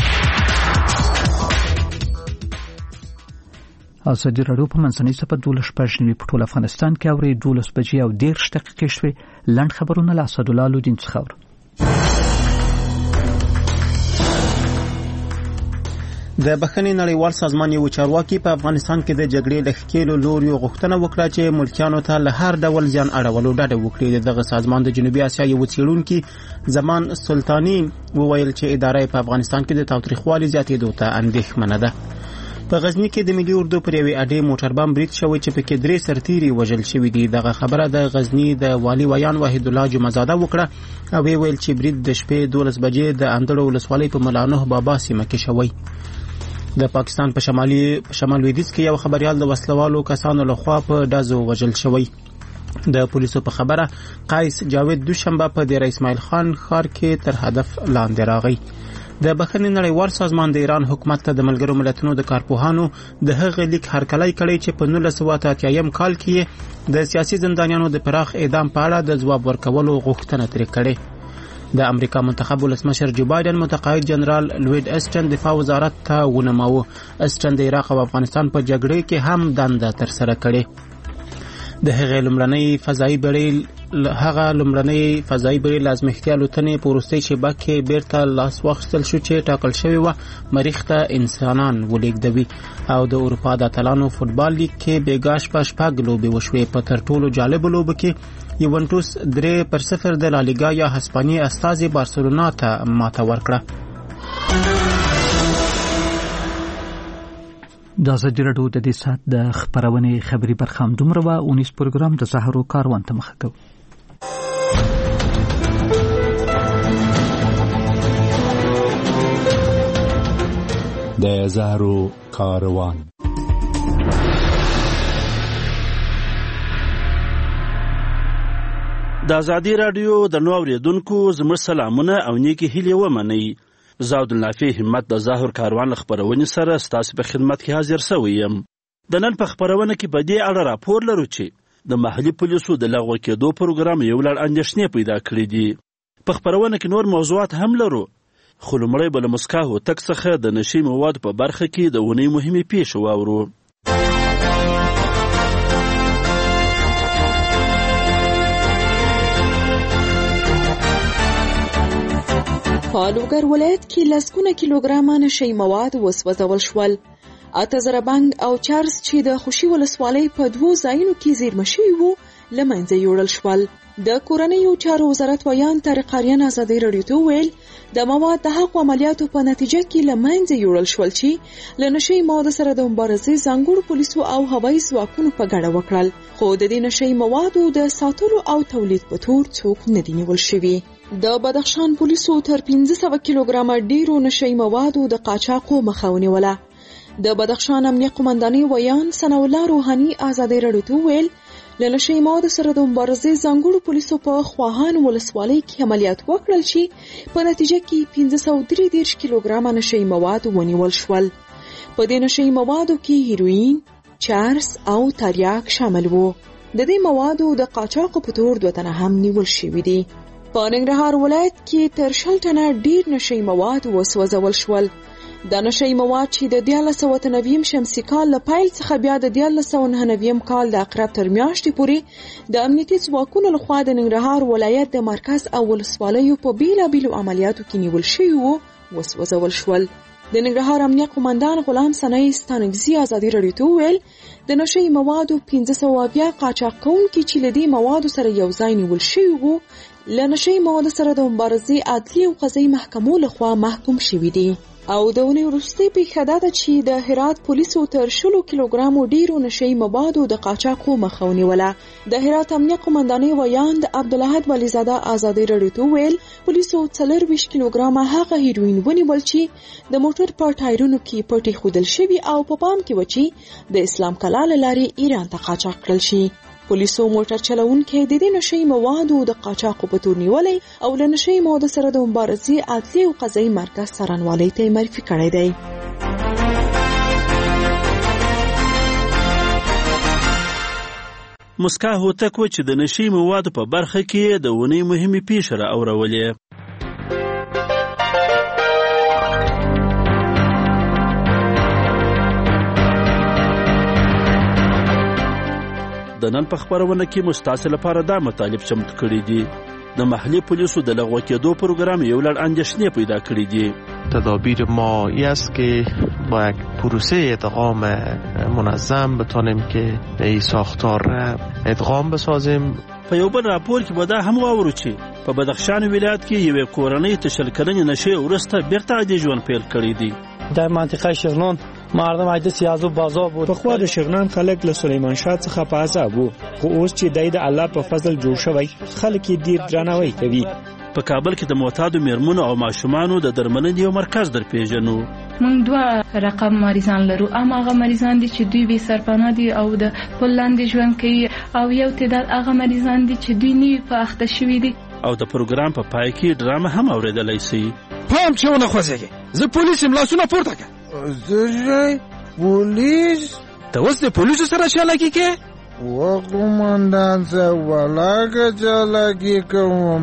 [SPEAKER 2] ازادي راډیو په منځنۍ سپه دولس شپږ نوي په ټول افغانستان کې اوري دولس بجې او دېرش دقیقې شوې. لنډ خبرونه له اسدالله لودین څخه اورو.
[SPEAKER 3] د بخښنې نړیوال سازمان یو چارواکي په افغانستان کې د جګړې له ښکېلو لوریو غوښتنه وکړه چې ملکیانو ته له هر ډول زیان اړولو ډډه وکړي. دغه سازمان د جنوبي اسیا یو څېړونکي زمان سلطاني وویل چې اداره په افغانستان کې د تاوتریخوالي زیاتېدو ته اندېښمنه ده. په غزني کې د ملي اردو پر یوې اډې موټر بم برید شوی چې پکې درې سرتیري وژل شوي دي. دغه خبره د غزني د والي ویان وحید الله جمعزاده وکړه او ویل چې برید د شپې دولس بجې د اندړو ولسوالۍ په ملانوه بابا سیمه کې شوی. د پاکستان په شمالي شمال لویدیځ کې یو خبريال د وسلوالو کسانو لخوا په ډزو وژل شوی. د پولیسو په خبره قیس جاوید دوشنبه په دیر اسماعیل خان ښار کې تر هدف لاندې راغی. د بخښنې نړیوال سازمان د ایران حکومت ته د ملګرو ملتونو د کارپوهانو د هغه لیک هرکلی کړی چې په نولس سوه اته اتیایم کال کې د سیاسي زندانیانو د پراخ اعدام په اړه د ځواب ورکولو غوښتنه ترې کړې. د امریکا منتخب ولسمشر جو بایدن متقاعد جنرال لوید اسټن دفاع وزارت ته ونماوه. اسټن د عراق او افغانستان په جګړې کې هم دنده ترسره کړې. د هغه لومړنۍ فضایي بېړۍ هغه لومړنۍ فضایي بېړۍ لازمښتي الوتنې په وروستۍ شېبه کې بیرته لاس واخیستل شو چې ټاکل شوې وه مریخ ته انسانان ولېږدوي. او د اروپا د اتلانو فوټبال لیګ کې بېګا شپه شپږ لوبې وشوې. په تر ټولو جالبو لوبو کې یوونټوس درې پر صفر د لالیګا یا هسپانیې استازي بارسلونا ته ماته ورکړه.
[SPEAKER 2] د ازادي راډیو د دې ساعت د خبرونې خبري برخه هم دومره وه. اونیس پروګرام د زهرو کاروان ته مخه کوو.
[SPEAKER 9] د زهرو کاروان.
[SPEAKER 4] د ازادي راډیو د نو اوریدونکو زموږ سلامونه او نیکی هیلې ومنئ. زه عبدالنافع همت د زهر کاروان خبرونې سره ستاسو په خدمت کې حاضر شوی یم. د نن په خبرونه کې په دې اړه راپور لرو چې د محلي پولیسو د لغوه کېدو پروګرام یو لړ اندېښنې پیدا کړې دي. په خبرونه کې نور موضوعات هم لرو، خو لومړی به له مسکا هوتک څخه د نشي موادو په برخه کې د اونۍ مهمې پیښې واورو.
[SPEAKER 5] په لوګر ولایت کې لسګونه کیلوګرامه نشي مواد وسوځول شول. اته زره بنګ او چارز چې د خوشي ولسوالۍ په دوو ځایونو کې زیرمه شوي وو له منځه یوړل شول. د کورنیو چارو وزارت ویان طارق آریان ازادي راډیو ته ویل د مواد د حق عملیاتو په نتیجه کې له منځه یوړل شول چې له نشي موادو سره د مبارزې ځانګړو پولیسو او هوایي ځواکونو په ګډه وکړل، خو د دې نشي موادو د ساتلو او تولید په تور څوک نه دي نیول شوي. د بدخشان پولیسو تر پنځه سوه کیلوګرامه ډیرو نشي موادو د قاچاقو مخه ونیوله. د بدخشان امنیه قومندانۍ ویان ثناء الله روحاني ازادي راډیو ته ویل له نشي موادو سره د مبارزې ځانګړو پولیسو په خواهان ولسوالۍ کې عملیات وکړل چې په نتیجه کې پنځه سوه درې دېرش کیلوګرامه نشي مواد ونیول شول. په دې نشي موادو کې هیروین، چارس او تریاک شامل وو. د دې موادو د قاچاقو په تور دوه تنه هم نیول شوي دي. په ننګرهار ولایت کې تر شل ټنه ډیر نشي مواد وسوځول شول. دا نشي مواد چې د دیارلس سوه اته نوي شمسي کال له پیل څخه بیا د دیارلس سوه نهه نوي کال د اقرب تر میاشتې پورې د امنیتي ځواکونو لخوا د ننګرهار ولایت د مرکز او ولسوالیو په بیلابیلو عملیاتو کې نیول شوي وو وسوځول شول. د ننګرهار امنیه قومندان غلام ثناء ستانکزي ازادي راډیو ته ویل د نشي موادو پنځه سوه اویا قاچاق کوونکي چې له دې موادو سره یو ځای نیول شوي وو له نشي موادو سره د مبارزې عدلي او قضایي محکمو لخوا محکوم شوي دي. او د اونۍ وروستۍ پیښه دا ده چې د هرات پولیسو تر شلو کیلوګرامو ډیرو نشي موادو د قاچاقو مخه ونیوله. د هرات امنیه قومندانۍ ویان د عبدالاحد ولیزاده ازادي راډیو ته ویل پولیسو څلرویشت کیلوګرامه هغه هیروین ونیول چې د موټر په ټایرونو کې پټې ښودل شوي او په پام کې و چې د اسلام کلا له لارې ایران ته قاچاق کړل شي. پولیسو موټر چلوونکي د دې نشي موادو د قاچاقو په تور نیولې او له نشي موادو سره د مبارزې عدلي او قضایي مرکز څارنوالۍ ته معرفي کړی دی.
[SPEAKER 4] مسکا هوتک و چې د نشي موادو په برخه کې د ونې مهمې پیښې را اورولې. د نن په خبرونه کې مستاسل لپاره دا مطالب چمتو کړي دي. د محلي پولیسو د لغوه کېدو پروګرام یو لړ اندېښنې پیدا کړي دي.
[SPEAKER 10] تدابیر ما این است که با یک پروسه ادغام منظم بتونیم که این ساختار را ادغام بسازیم.
[SPEAKER 4] په یو بل راپور کې به دا هم واورو چې په بدخشان ولایت کې یوې کورنۍ ته شل کلنې نشې وروسته بیرته عادي ژوند پیل کړی دی.
[SPEAKER 12] در منطقه شغنان مردم عجز سیازو بازار بود.
[SPEAKER 13] پخوا د شغنان خلک له سلیمان شاه څخه په عذاب وو، خو اوس چې دای د الله په فضل جوړ شوی خلک یې ډیر درناوی کوي.
[SPEAKER 4] په کابل کې د معتادو میرمنو او ماشومانو د درملنې یو مرکز در پیژنو.
[SPEAKER 24] موږ دوه رقم مریضان لرو، اما هغه مریضان دي چې دوی بې سرپناه دي او د پل لاندې ژوند کوي، او یو تعداد هغه مریضان دي چې دوی نوي په اخته شوي دي.
[SPEAKER 4] او د پروګرام په پای کې ډرامه هم اورېدلی سي.
[SPEAKER 25] پام چې ونه خوځېږي، زه پولیس یم، لاسونه پورته کړه.
[SPEAKER 26] زه پولیس؟
[SPEAKER 25] ته اوس د پولیسو سره چالاکي کې؟
[SPEAKER 26] و قومندان صاحب ولاکه چالاکي کوم.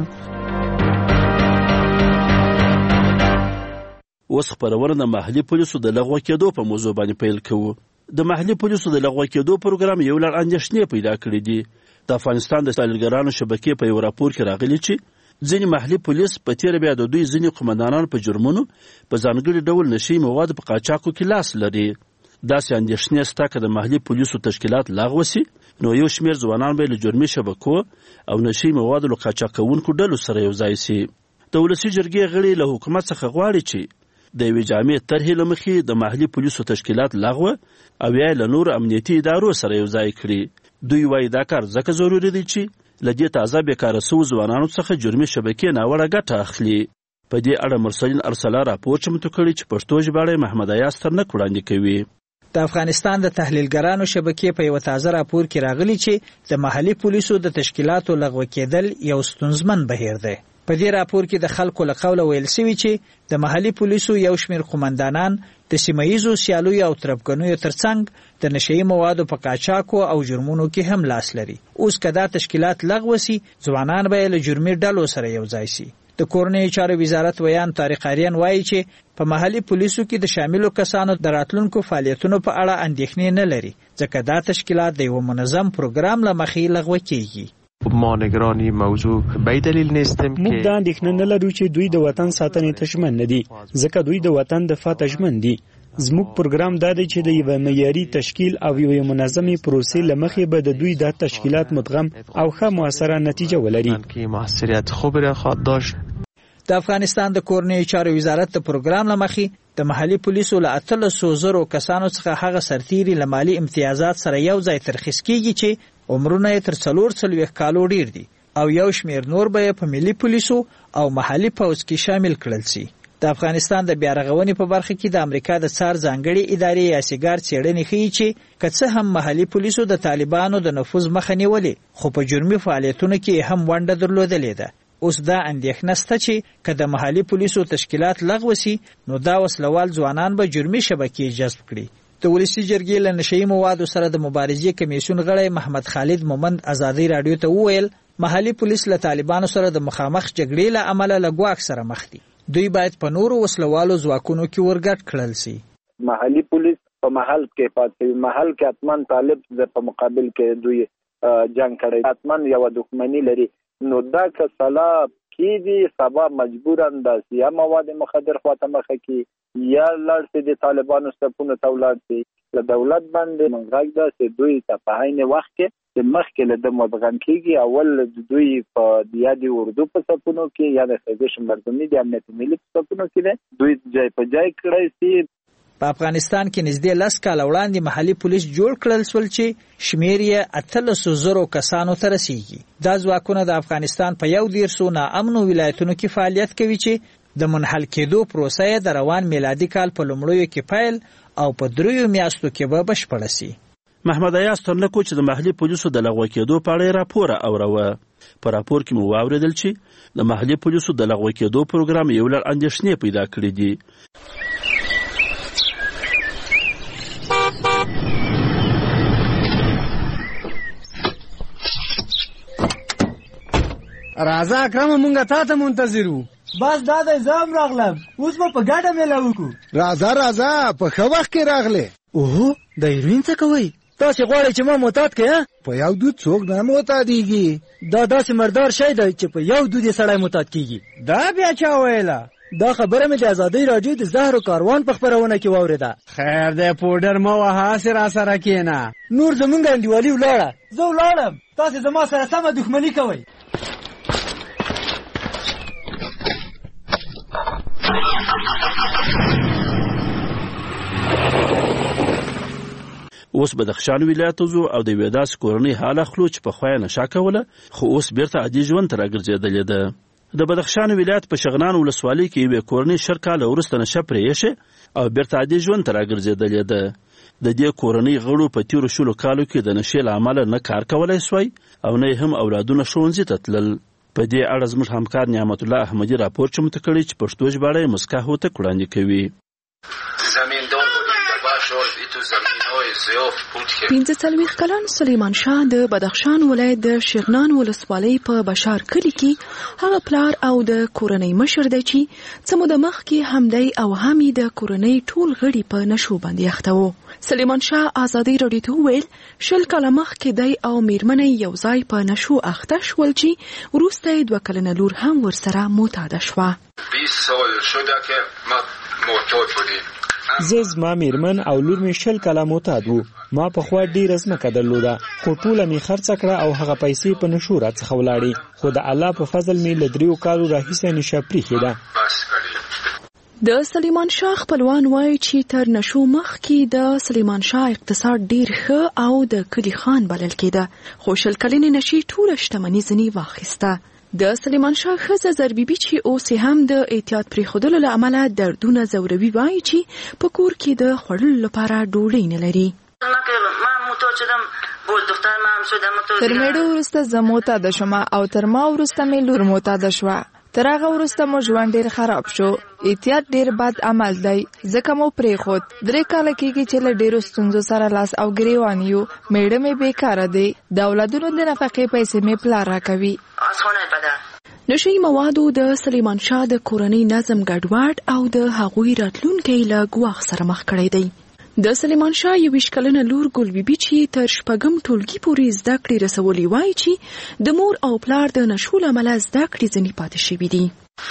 [SPEAKER 4] اوس خبرونه د محلي پولیسو د لغوه کېدو په موضوع باندې پیل کوو. د محلي پولیسو د لغوه کېدو پروګرام یو لړ اندېښنې پیدا کړي دي. د افغانستان د تحلیلګرانو شبکې په یو راپور کې راغلي چې ځینې محلي پولیس په تیره بیا د دوی ځینې قومندانان په جرمونو په ځانګړي ډول نشي مواد په قاچاقو کې لاس لري. داسې اندېښنې شته که د محلي پولیسو تشکیلات لغوه سي، نو یو شمېر ځوانان به له جرمي شبکو او نشي موادو له قاچاقونکو ډلو سره یو ځای سي. د ولسي جرګې غړي له حکومت څخه غواړي چې د یوې جامع طرحې له مخې د محلي پولیسو تشکیلات لغوه او یا له نورو امنیتي ادارو سره یو ځای کړي. دوی وایي دا کار ځکه ضروري دی چې له دې تازه بیکاره سوو ځوانانو څخه جرمي شبکې ناوړه ګټه اخلي. په دې اړه مرسلین ارسلا راپور چمتو کړی چې پښتو ژباړه محمد ایاز ترنک وړاندې کوي.
[SPEAKER 27] د افغانستان د تحلیلګرانو شبکې په یو تازه راپور کې راغلي چې د محلي پولیسو د تشکیلاتو لغوه کېدل یو ستونزمن بهیر دی. په دې راپور کې د خلکو له قوله ویل شوي چې د محلي پولیسو یو شمېر قومندانان د سیمهییزو سیالیو او تربګنیو ترڅنګ د نشهیي موادو په قاچاقو او جرمونو کې هم لاس لري. اوس که دا تشکیلات لغوه سي، ځوانان به یې له جرمي ډلو سره یو ځای سي. د کورنیو چارو وزارت ویان طارق آریان وایي چې په محلي پولیسو کې د شاملو کسانو د راتلونکو فعالیتونو په اړه اندېښنې نه لري، ځکه دا تشکیلات د یو منظم پروګرام له مخې لغوه کیږي.
[SPEAKER 10] ما نگرانی موضوع به دلیل نیستیم که
[SPEAKER 13] موږ دا اندېښنه نه لرو چې دوی د وطن ساتنې ته ژمن نه دي، ځکه دوی د وطن دفاع ته ژمن دي. زموږ پروګرام دا دی چې د یوه معیاري تشکیل او یوې منظمې پروسې له مخې به د دوی دا تشکیلات مدغم او ښه موثره نتیجه ولري.
[SPEAKER 10] موثریت خوبی را خواهد داشت.
[SPEAKER 27] د افغانستان د کورنیو چارو وزارت د پروګرام له مخې د محلي پولیسو له اتلسو زرو کسانو څخه هغه سرتیري له مالي امتیازات سره یو ځای ترخیص کیږي چې عمرونه یې تر څلور څلوېښت کالو ډیر دي، او یو شمېر نور به یې په ملي پولیسو او محلي پوځ کې شامل کړل سي. د افغانستان د بیارغونې په برخه کې د امریکا د څار ځانګړي ادارې یا سیګار څېړنې ښیي چې که څه هم محلي پولیسو د طالبانو د نفوذ مخه نیولې، خو په جرمي فعالیتونو کې هم ونډه درلودلې ده. اوس دا اندېښنه شته چې که د محلي پولیسو تشکیلات لغوه سي، نو دا وسلوال ځوانان به جرمي شبکې جذب کړي. د ولسي جرګې له نشهیي موادو سره د مبارزې کمیسیون غړی محمد خالد مومند ازادي راډیو ته وویل محلي پولیس له طالبانو سره د مخامخ جګړې له امله له ګواښ سره مخ دي. دوی باید په نورو وسلوالو ځواکونو کې ورګډ کړل سي.
[SPEAKER 28] محلي پولیس په محل کې پاتې محل کې اتمن طالب په مقابل کې دوی جنگ کړي، اتمن یو دښمنی لري، نو دا که سلا کې دي سبا مجبورن د سیا مواد مخدر خواته مخه کې یا لړ سي د طالبانو صفونو ته ولاړ سي. له دولت باندې منغاګ دا چې دوی ته په عین وخت کې د مخکې له د مدغم کېږي، اول دوی په دیادي اردو په صفونو کې یا د خزش مردمي د امنیت ملي په صفونو کې دوی ځای په ځای کړی سي.
[SPEAKER 27] په افغانستان کې نږدې لس کاله وړاندې محلي پولیس جوړ کړل شول چې شمېر یې اتلسو زرو کسانو ته رسیږي. دا ځواکونه د افغانستان په یو دېرشو ناامنو ولایتونو کې فعالیت کوي چې د منحل کېدو پروسه د روان میلادي کال په لومړیو کې پیل او په دریو میاشتو کې به بشپړه سي.
[SPEAKER 4] محمد ایاز ترنکو چې د محلي پولیسو د لغوه کېدو په اړه راپور اوروه. په راپور کې مو واوریدل چې د محلي پولیسو د لغوه کېدو پروګرام یو لړ اندېښنې پیدا کړې دي.
[SPEAKER 6] راځه اکرم مونږه تا ته منتظر وو.
[SPEAKER 8] بس دا د زام راغلم اوس به په ګډه میله وکړو.
[SPEAKER 26] راځه راځه په ښه وخت کې راغلې.
[SPEAKER 8] اوهو د هیروین څه کوئ؟ تاسې غواړئ چې ما معتاد کړئ؟
[SPEAKER 26] په یو دود څوک نه معتادېږي.
[SPEAKER 8] دا داسې مردار شی دی چې په یو دود یې سړی معتاد کېږي.
[SPEAKER 6] دا بیا چا ویله؟
[SPEAKER 8] دا خبره مې د ازادۍ راډیو د زهرو کاروان په خپرونه کې واورېده.
[SPEAKER 6] خیر دی پوډر مه وهه هسې راسره کښېنه.
[SPEAKER 8] نور زمونږ انډیوالي ولاړه. زه ولاړم تاسې زما سره سمه دښمني کوئ.
[SPEAKER 4] اوس بدخشان ولایت ته ځو او د یوې داسې کورنۍ حال اخلو چې پخوا یې نشه کوله خو اوس بیرته عادي ژوند ته راګرځېدلې ده. د بدخشان ولایت په شغنان ولسوالۍ کې یوې کورنۍ شل کاله وروسته نشه پرې ایښې او بیرته عادي ژوند ته راګرځېدلې ده. د دې کورنۍ غړو په تیرو شلو کالو کې د نشې له امله نه کار کولی سوی او نه هم اولادونه ښوونځي ته تلل. په دې اړه زموږ همکار نعمت الله احمدي راپور چمتو کړی چې پښتو ژباړه یې مسکا هوتک وړاندې کوي.
[SPEAKER 5] پنځه څلوېښت کلن سلیمان شاه د بدخشان ولایت د شغنان ولسوالۍ په بشار کلي کې هغه پلار او د کورنۍ مشر دی چې څه موده مخکې هم دی او هم یې د کورنۍ ټول غړي په نشو باندې اخته وو. سلیمان شاه ازادۍ راډیو ته وویل شل کاله مخکې دی او میرمنې یو ځای په نشو اخته شول چې وروسته یې دوه کلنه لور هم ورسره معتاده شوه.
[SPEAKER 13] زه زما میرمن او لور مې شل کاله معتاد وو. ما پخوا ډېره ځمکه درلوده خو ټوله مې خرڅه کړه او هغه پیسې په نشو راڅخه ولاړې خو د الله په فضل مې له دریو کالو راهیسې نشه پرېښې ده.
[SPEAKER 5] د سلیمان شاه خپلوان وایي چې تر نشو مخکې د سلیمان شاه اقتصاد ډیر ښه او د کلي خان بلل کېده خو شل کلنې نشې ټوله شتمني ځنې واخیسته. د سلیمان شاه ښځه زربیبي چې اوس هم د احتیاط پرېښودلو له امله دردونه ځوروي وایي چې په کور کې د خوړلو لپاره ډوډۍ نه لري.
[SPEAKER 11] تر میډو وروسته زه معتاده شوم او تر ما وروسته مې لور معتاده شوه. تر هغه وروسته مو ژوند ډیر خراب شو. احتیاط ډیر بد عمل دی ځکه مو پرېښود. درې کاله کېږي چې له ډیرو ستونزو سره لاس او ګریوان یو. میډه مې بیکاره دی. د اولادونو د نفقې پیسې مې پلار راکوي.
[SPEAKER 5] نشهیي موادو د سلیمان شاه د کورنۍ نظم ګډوډ او د هغوی راتلونکی له ګواښ سره مخ کړی دی. د سلیمان شاه یویشت کلنه لور ګل بیبي چې تر شپږم ټولګي پورې زده کړې رسولې وایي چې د مور او پلار د نشو له امله زده کړې ځنې پاتې شوي دي.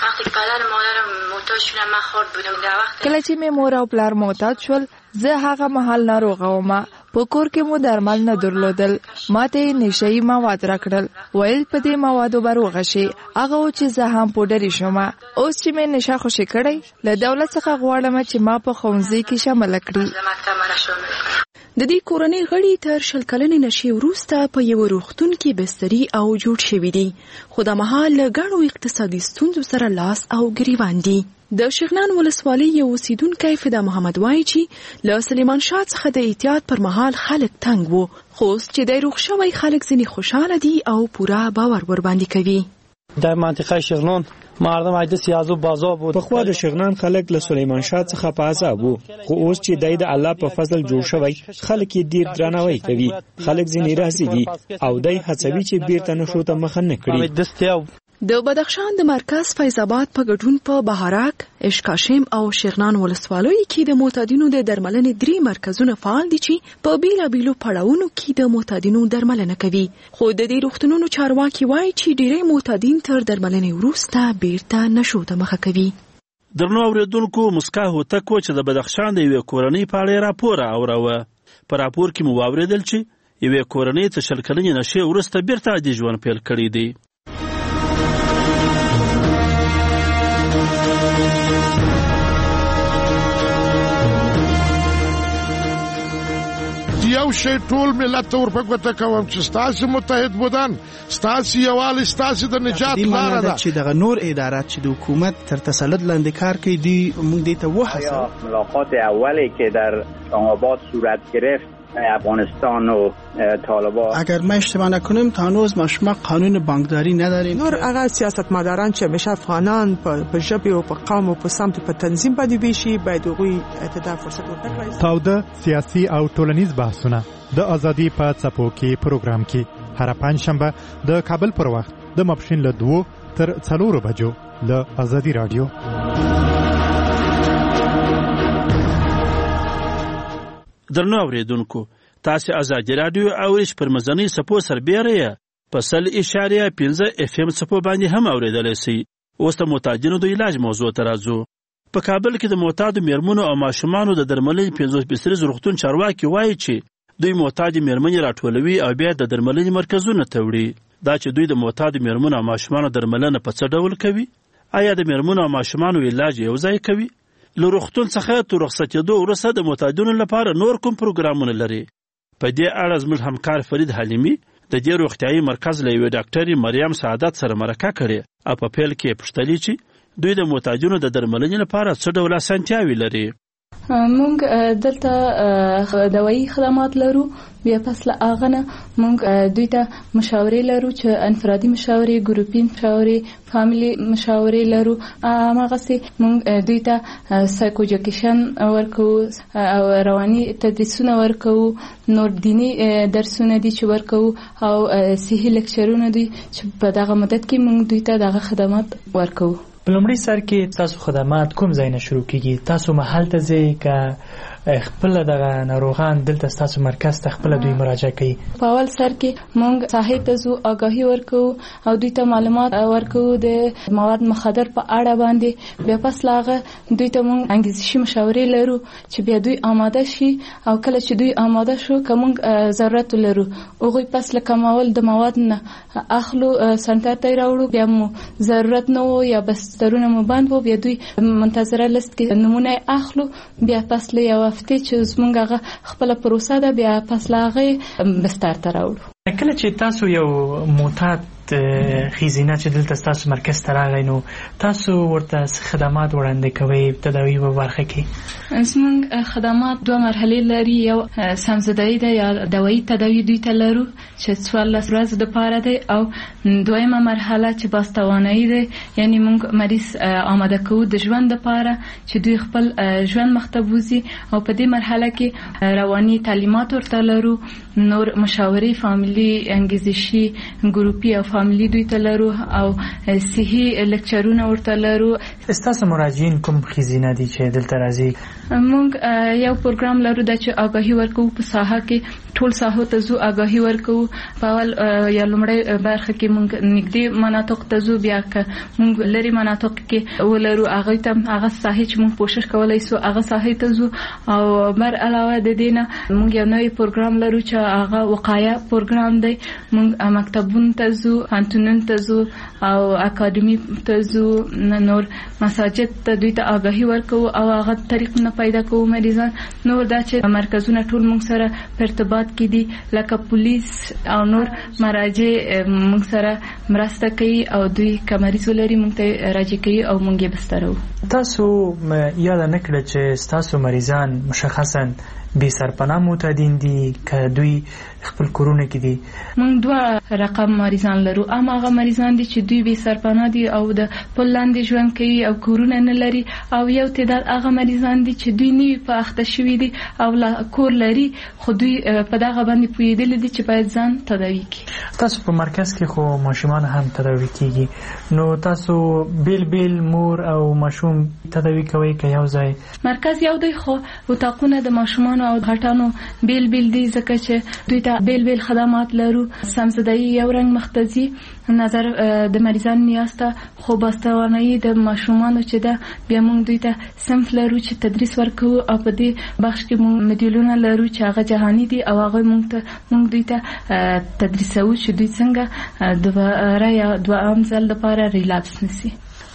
[SPEAKER 11] کله چې مې مور او پلار معتاد شول زه هغه مهال ناروغه وم. په کور کې مو درمل نه درلودل. ماته نشهیي مواد راکړل ویل په دې موادو به روغه شي. هغه و چې زه هم پوډري شوم. اوس چې مې نشه خوشې کړی له دولت څخه غواړم چې ما په ښوونځي کې شامل کړي.
[SPEAKER 5] د دې کورنۍ غړي تر شل کلنې نشې وروسته په یو روغتون کې بستري او جوړ شوي دي خو د مهال له ګڼو اقتصادي ستونزو سره لاس او ګریوان دي. د شغنان ولسوالۍ یو اوسیدونکی فدا محمد وایي چې له سلیمان شاه څخه د احتیاط پر مهال خلک تنګ وو خو اوس چې دی روغ شوی خلک ځینې خوشحاله دي او پوره باور ورباندې کوي.
[SPEAKER 12] در منطقه شغنان مردم عیده سیازو بازار بود.
[SPEAKER 13] پخوا د شغنان خلک له سلیمان شاه څخه په عذاب وو خو اوس چې دی د الله په فضل جوړ شوی خلک یې ډیر درناوی کوي. خلک ځینې راضي دي او دی هڅوي چې بیرته نشو ته مخه نه کړي.
[SPEAKER 5] د بدخشان د مرکز فیض آباد په ګډون په بهارک، اشکاشم او شغنان ولسوالیو کې د معتادینو د درملنې درې مرکزونه فعال دي چې په بیلابیلو پړاوونو کې د معتادینو درملنه کوي. خو د دې روغتونونو چارواکي وایي چې ډېری معتادین تر درملنې وروسته بیرته نشو ته مخه کوي.
[SPEAKER 4] درنو اوریدونکو، مسکا هوتک و چې د بدخشان د یوې کورنۍ په اړه راپور اوروه. په راپور کې مو واورېدل چې یوې کورنۍ ته شل کلنې نشې وروسته بیرته عادي ژوند پیل کړی دی.
[SPEAKER 14] یو شی ټول ملت ته ورپګوته کوم چې ستاسو متحد بودن، ستاسو یووالی، ستاسو د نجات لاره ده.
[SPEAKER 3] چې دغه نور ادارات چې د حکومت تر تسلط لاندې کار کوي دی موږ دې ته وحسن.
[SPEAKER 28] ملاقات اولی که در اسلام آباد صورت گرفت
[SPEAKER 1] افغانستان و طالبان.
[SPEAKER 7] اگر ما اشتباه نکنیم تا هنوز ما شما قانون بانکداری نداریم.
[SPEAKER 15] نور هغه سیاستمداران چې همیشه افغانان په ژبه او په قوم او په سمت په تنظیم باندې ویشي باید هغوی ته دا فرصت ورکړي.
[SPEAKER 16] تاوده سیاسي او ټولنیز بحثونه د ازادي په څپو کې پروګرام کې هر پنځشنبه د کابل پر وخت د ماپښین له دوه تر څلورو بجو له ازادي رادیو.
[SPEAKER 4] درنو اوریدونکو تاسو ازادي رادیو اوریش پر مزنی سپو سربېره په سل اشاریه پنځه اف ام سپو باندې هم اوریدل شي. اوس د معتادینو د علاج موضوع ته راځو. په کابل کې د معتادو میرمنو او ماشومانو د درملنې پنځوس فیصد روغتون چارواکي وایي چې دوی معتاد میرمنې راټولوي او بیا د درملنې مرکزونه ته وړي. دا چې دوی د معتاد میرمنو او ماشومانو درملنه په څه ډول کوي؟ آیا د میرمنو او ماشومانو علاج یو ځای کوي؟ له روغتون څخه تر رخصتېدو وروسته د معتادینو لپاره نور کوم پروګرامونه لري؟ په دې اړه زموږ همکار فرید حلیمي د دې روغتیایي مرکز له یوې ډاکټرې مریم سعادت سره مرکه کړې او په پیل کې یې پوښتلې چې دوی د معتادینو د درملنې لپاره څه ډول اسانتیاوې لري.
[SPEAKER 24] مونږ دلته دوايي خدمات لرو. بیا پس له هغه نه مونږ دوی ته مشاورې لرو چې انفرادي مشاورې، ګروپي مشاورې، فامیلي مشاورې لرو. هماغسې مونږ دوی ته سایکوجکیشن ورکوو او رواني تدریسونه ورکوو. نور دیني درسونه دي چې ورکوو او صحي لیکچرونه دي چې په دغه مدت کې مونږ دوی ته دغه خدمات ورکوو.
[SPEAKER 17] په لومړي سر کې تاسو خدمات کوم ځای نه شروع کیږي؟ تاسو محل ته ځئ که خپل دغه ناروغان دلته تاسو مرکز ته خپل دوی مراجعه کوي؟
[SPEAKER 24] په اول سر کې مونږ ساحې ته ځو، آگاهي ورکوو او دوی ته معلومات ورکوو د مواد مخدر په اړه باندې. بیا پس لاغه دوی ته مونږ انګیزشي مشاورې لرو چې بیا دوی آماده شي او کله چې دوی آماده شو که مونږ ضرورت لرو هغوی پس له کمول د مواد نه اخلو سنټر ته راوړو. بیا مو ضرورت نه و یا بسترونه مو بند و بیا دوی منتظره لست کې نمونه اخلو. بیا پس له یو هفته چې زمونږ هغه خپله پروسه ده بیا پس له هغې بستر ته راوړو.
[SPEAKER 17] کله چې تاسو یو معتاد خیزینه چې دلته تاسو مرکز ته راغی نو تاسو ورته خدمات وړاندې کوئ تداوی په برخه کې؟
[SPEAKER 24] زمونږ خدمات دوه مرحلې لري. یو سمزدایي ده یا دوايي تداوی دوی ته لرو چې څوارلس ورځې دپاره دی او دویمه مرحله چې بازتوانایي دی، یعنی مونږ مریض آماده کوو د ژوند دپاره چې دوی خپل ژوند مخ ته بوځي او په دې مرحله کې رواني تعلیمات ورته لرو. نور مشاورې فامیلي، انګیزشي، ګروپي او فامیلي دوی ته لرو او صحي لیکچرونه ورته لرو.
[SPEAKER 17] ستاسو مراجعین کوم خیزینه دي چې دلته راځي؟
[SPEAKER 24] مونږ یو پروګرام لرو د چې آگاهي ورکوو په ساحه کې ټول ساحو ته ځو، آگاهي ورکوو. په اول یا لومړی برخه کې مونږ نږدې مناطق ته ځو، بیا که مونږ لرې مناطق کې ولرو هغوی ته هغه ساحې چې مونږ کوشش کولی سو هغه ساحې ته ځو. او بر علاوه د دې نه مونږ یو نوی پروګرام لرو چې هغه وقایه پروګرام دی. مونږ مکتبونو ته ځو، پوهنتونونو ته ځو او اکاډمي ته ځو. نور مساجد ته دوی ته آگاهي ورکوو او هغه طریقونه پیدا کوو مریضان. نور دا چې مرکزونه ټول مونږ سره په ارتباط کې دي لکه پولیس او نور مراجع مونږ سره مرسته کوي او دوی که مریض ولري مونږ ته راجع کوي او مونږ یې بستروو.
[SPEAKER 17] تاسو یاد نه کړه چې تاسو مریضان مشخصا بې سرپناه معتادین دي که دوی خپل کورونه کې دي؟
[SPEAKER 24] مونږ دوه رقم مریضان لرو. ام هغه مریضان دي چې دوی بې سرپناه دي او د پل لاندې ژوند کوي او کورونه نه لري، او یو تعداد هغه مریضان دي چې دوی نوي په اخته شوي دي او کور لري خو دوی په دغه باندې پوهېدلي دي چې باید ځان تداوي کړي.
[SPEAKER 17] تاسو په مرکز کې خو ماشومان هم تداوي کیږي، نو تاسو بیل بیل مور او ماشوم تداوي کوي که یو ځای؟
[SPEAKER 24] مرکز یو دی خو اتاقونه د ماشومانو او غټانو بیل بیل دي ځکه چې دوی ته بیل بیل خدمات لرو. سمزدایي یو رنګ مختزي نظر د مریضان نیاسته، خو بستوانایي د ماشومانو چې ده بیا مونږ دوی ته صنف لرو چې تدریس ورکوو او په دې بخش کې مونږ مدیولونه لرو چې هغه جهاني دي او هغه مونږ ته مونږ دوی ته تدریسوو چې دوی څنګه دوباره یا دوام ځل لپاره ریلاکس نشي.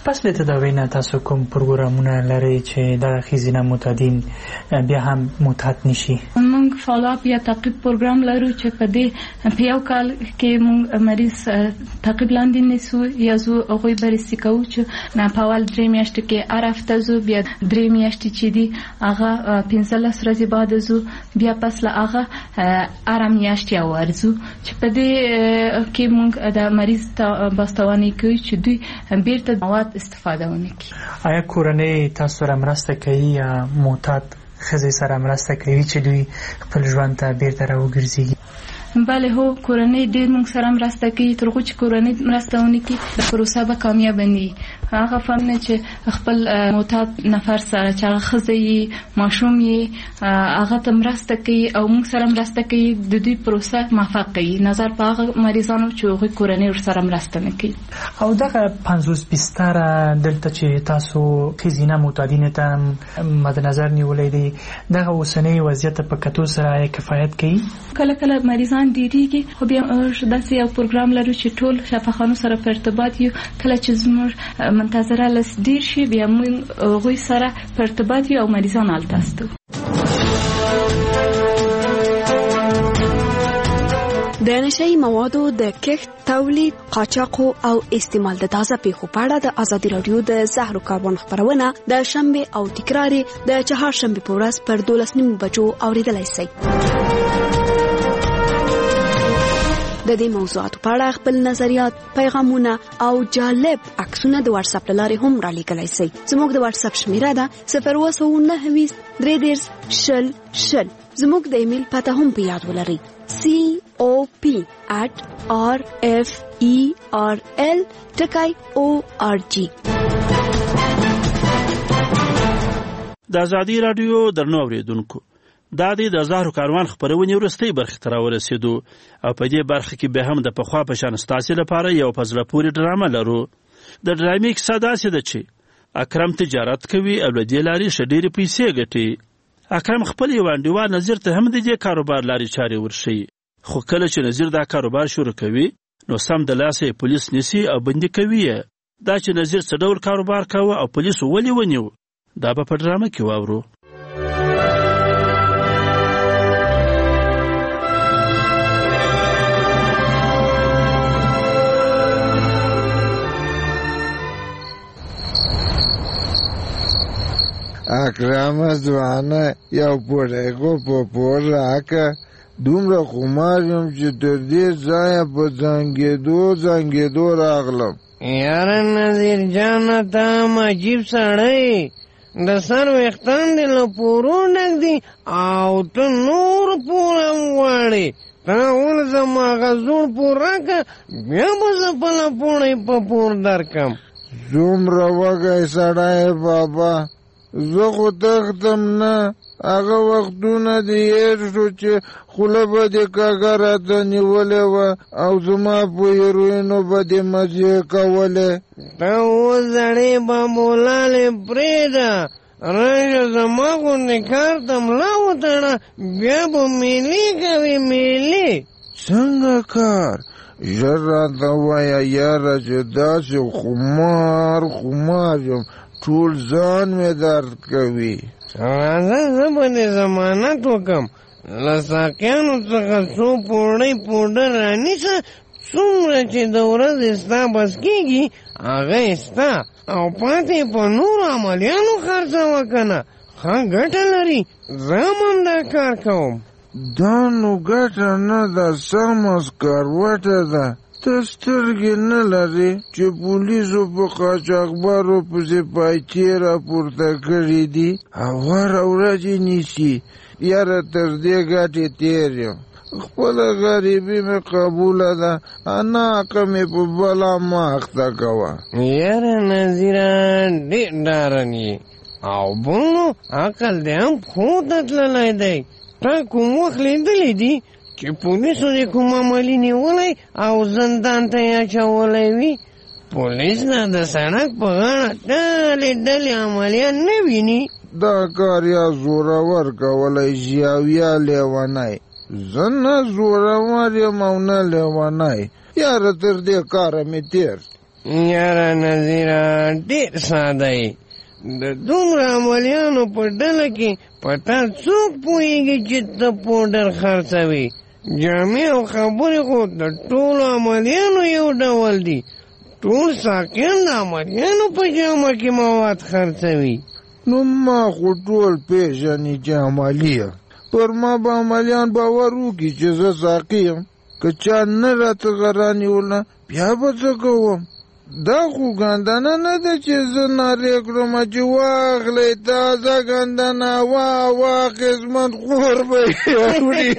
[SPEAKER 17] پس له تداوی نه تاسو کوم پروګرامونه لرئ چې دغه ښځینه معتادین بیا هم معتاد نشي؟
[SPEAKER 24] موږ فالو اپ یا تعقیب پروګرام لرو چې په دې په یو کال کې موږ مریض تعقیب لاندې نیسو یا زو هغوی بررسي کوو چې نه په اول درې میاشتې کې هر هفته زو بیا درې میاشتې چې دي هغه پنځلس ورځې بعد زو بیا پس له هغه هره میاشت یو ورځو چې په دې کې موږ د مریض ته بستواني کوي چې دوی بیرته مواد استفاده ونه کړي.
[SPEAKER 17] آیا کورنۍ تاسو سره مرسته کوي یا معتاد ښځې سره مرسته کوي چې دوی خپل ژوند ته بیرته راوګرځېږي؟
[SPEAKER 24] بله هو کورنۍ ډېر موږ سره مرسته کوي. تر هغو چې کورنۍ مرسته ونه کړي د پروسه به کامیابه نه وي. هغه فهم نه چې خپل معتاد نفر سره چې هغه ښځه یې ماشوم یې هغه ته مرسته کوي او موږ سره مرسته کوي د دوی پروسه موفق کوي نظر په هغه مریضانو چې هغوی کورنۍ ورسره مرسته نه کوي.
[SPEAKER 17] او دغه پنځوس بستره دلته چې تاسو ښځینه معتادینو ته مد نظر نیولی دی دغه اوسنۍ وضعیت په کتو سره کفایت کوي؟
[SPEAKER 24] کله کله مریضان ډېرېږي خو بیا داسې یو پروګرام لرو چې ټول شفاخانو سره په ارتباط یو. کله چې زموږ منتظره لس ډېر شي بیا موږ هغوی سره په ارتباط یو او مریضان هلته استو.
[SPEAKER 2] د نشهیي موادو د کښت، تولید، قاچاق او استعمال د تازه پیښو په اړه د ازادي راډیو د زهرو کاروان خپرونه د شنبه او تکرار د چهارشنبه په ورځ پر دولس نیمو بجو اوریدلای شئ. د دې موضوعاتو په اړه خپل نظریات، پیغامونه او جالب عکسونه د واتس اپ لارې هم را لیږلی شئ. زموږ د واتس اپ شمیره ده صفر اووه سوه نهه ویشت درې دېرش شل شل. زموږ د ایمیل پته هم په یاد ولرئ سی او پی ایٹ آر ایف ای آر ایل ټکی او آر جی.
[SPEAKER 4] د ازادي راډیو درنو اوریدونکو دا د زهرو کاروان خپرونې وروستۍ برخې ته راورسېدو او په دې برخه کې به هم د پخوا په شان ستاسې لپاره یو په زړه پورې ډرامه لرو. د ډرامې کیسه داسې ده چې اکرم تجارت کوي او له دې لارې ښه ډېرې پیسې ګټي. اکرم خپل یو انډیوال نظیر ته هم د دې کاروبار لارې چارې ورښیي خو کله چې نظیر دا کاروبار شروع کوي نو سم د لاسه یې پولیس نیسي او بندي کوي یې. دا چې نظیر څه ډول کاروبار کوه او پولیسو ولې ونیو دا به په ډرامه کې واورو.
[SPEAKER 9] اکرم ځوانه یو پوړیکو په پور راکه دومره خمار یم چې تر دې ځایه په زنګېدو زنګېدو راغلم.
[SPEAKER 18] یاره نظیر جانه ته هم عجیب سړی د سر ویښتان دې له پورو ډک دي او ته نور پور هم غواړې. ته ول زما هغه زوړ پور راکه بیا به زه بله پوړی په پور درکم.
[SPEAKER 9] څومره وږی سړی بابا زه خو تختم نه. هغه وختونه دې هېر شو چې خوله به دې کږه راته نیولې وه او زما په هیروینو به دې مزې کولې.
[SPEAKER 18] ته اوس زړې بابولالې پرېږده راشه زما غوندې کار ته ملا وتړه بیا به میلې کوې میلې.
[SPEAKER 9] څنګه کار؟ ژر راته وایه یاره چې داسې خمار خمار یم ټول ځان مې درد کوي.
[SPEAKER 18] راځه زه به دې ضمانت وکم له ساقیانو څخه څو پوړۍ پوډر رانیسه څومره چې د ورځې ستا بس کېږي هغه یې ستا او پاتې په نورو عملیانو خرڅوه که نه ښه ګټه لري. زه هم دا کار کوم.
[SPEAKER 9] دا نو ګټه نه ده سمه سکروټه ده. ته سترګې نه لرې چې پولیسو په قاچاقبرو پسې پایچې راپورته کړي دي او هره ورځ یې نیسي. یاره تر دې ګټې تېر یم. خپله غریبي مې قبوله ده انا حقه مې په بلا مه اخته کوه.
[SPEAKER 18] یاره نظیره ډېر ډارن یې او بل نو عقل دې هم پښو ته تللی دی. تا کوم وخت لیدلی دي چې پولیسو دې کوم عملي نیولی او زندان ته یې اچولی وي؟ پولیس نه د سړک په غاړه ډلې ډلې عملیان نه ویني.
[SPEAKER 9] دا کار یا زورور کولی شي او یا لیونی. زه نه زورور یم او نه لیونی. یاره تر دې کاره مې تېر.
[SPEAKER 18] یاره نظیره ډېر ساده یې. د دومره عملیانو په ډله کې پتا څوک پوهېږي چې ته پوډر خرڅوي؟ جامې او خبرې خو د ټولو عملیانو یو ډول دي. ټول ساقیان د عملیانو په جامه کې مواد خرڅوي.
[SPEAKER 9] نو ما خو ټول پېژني چې عملي یم. پر ما به عملیان باور وکړي چې زه ساقي یم. که چا نه راته غره نیوله بیا به څه کوم؟ دا خو ګندنه نه ده چې زه نارې کړم چې واخلئ تازه ګندنه واه واه قسمت خور به یې وړي.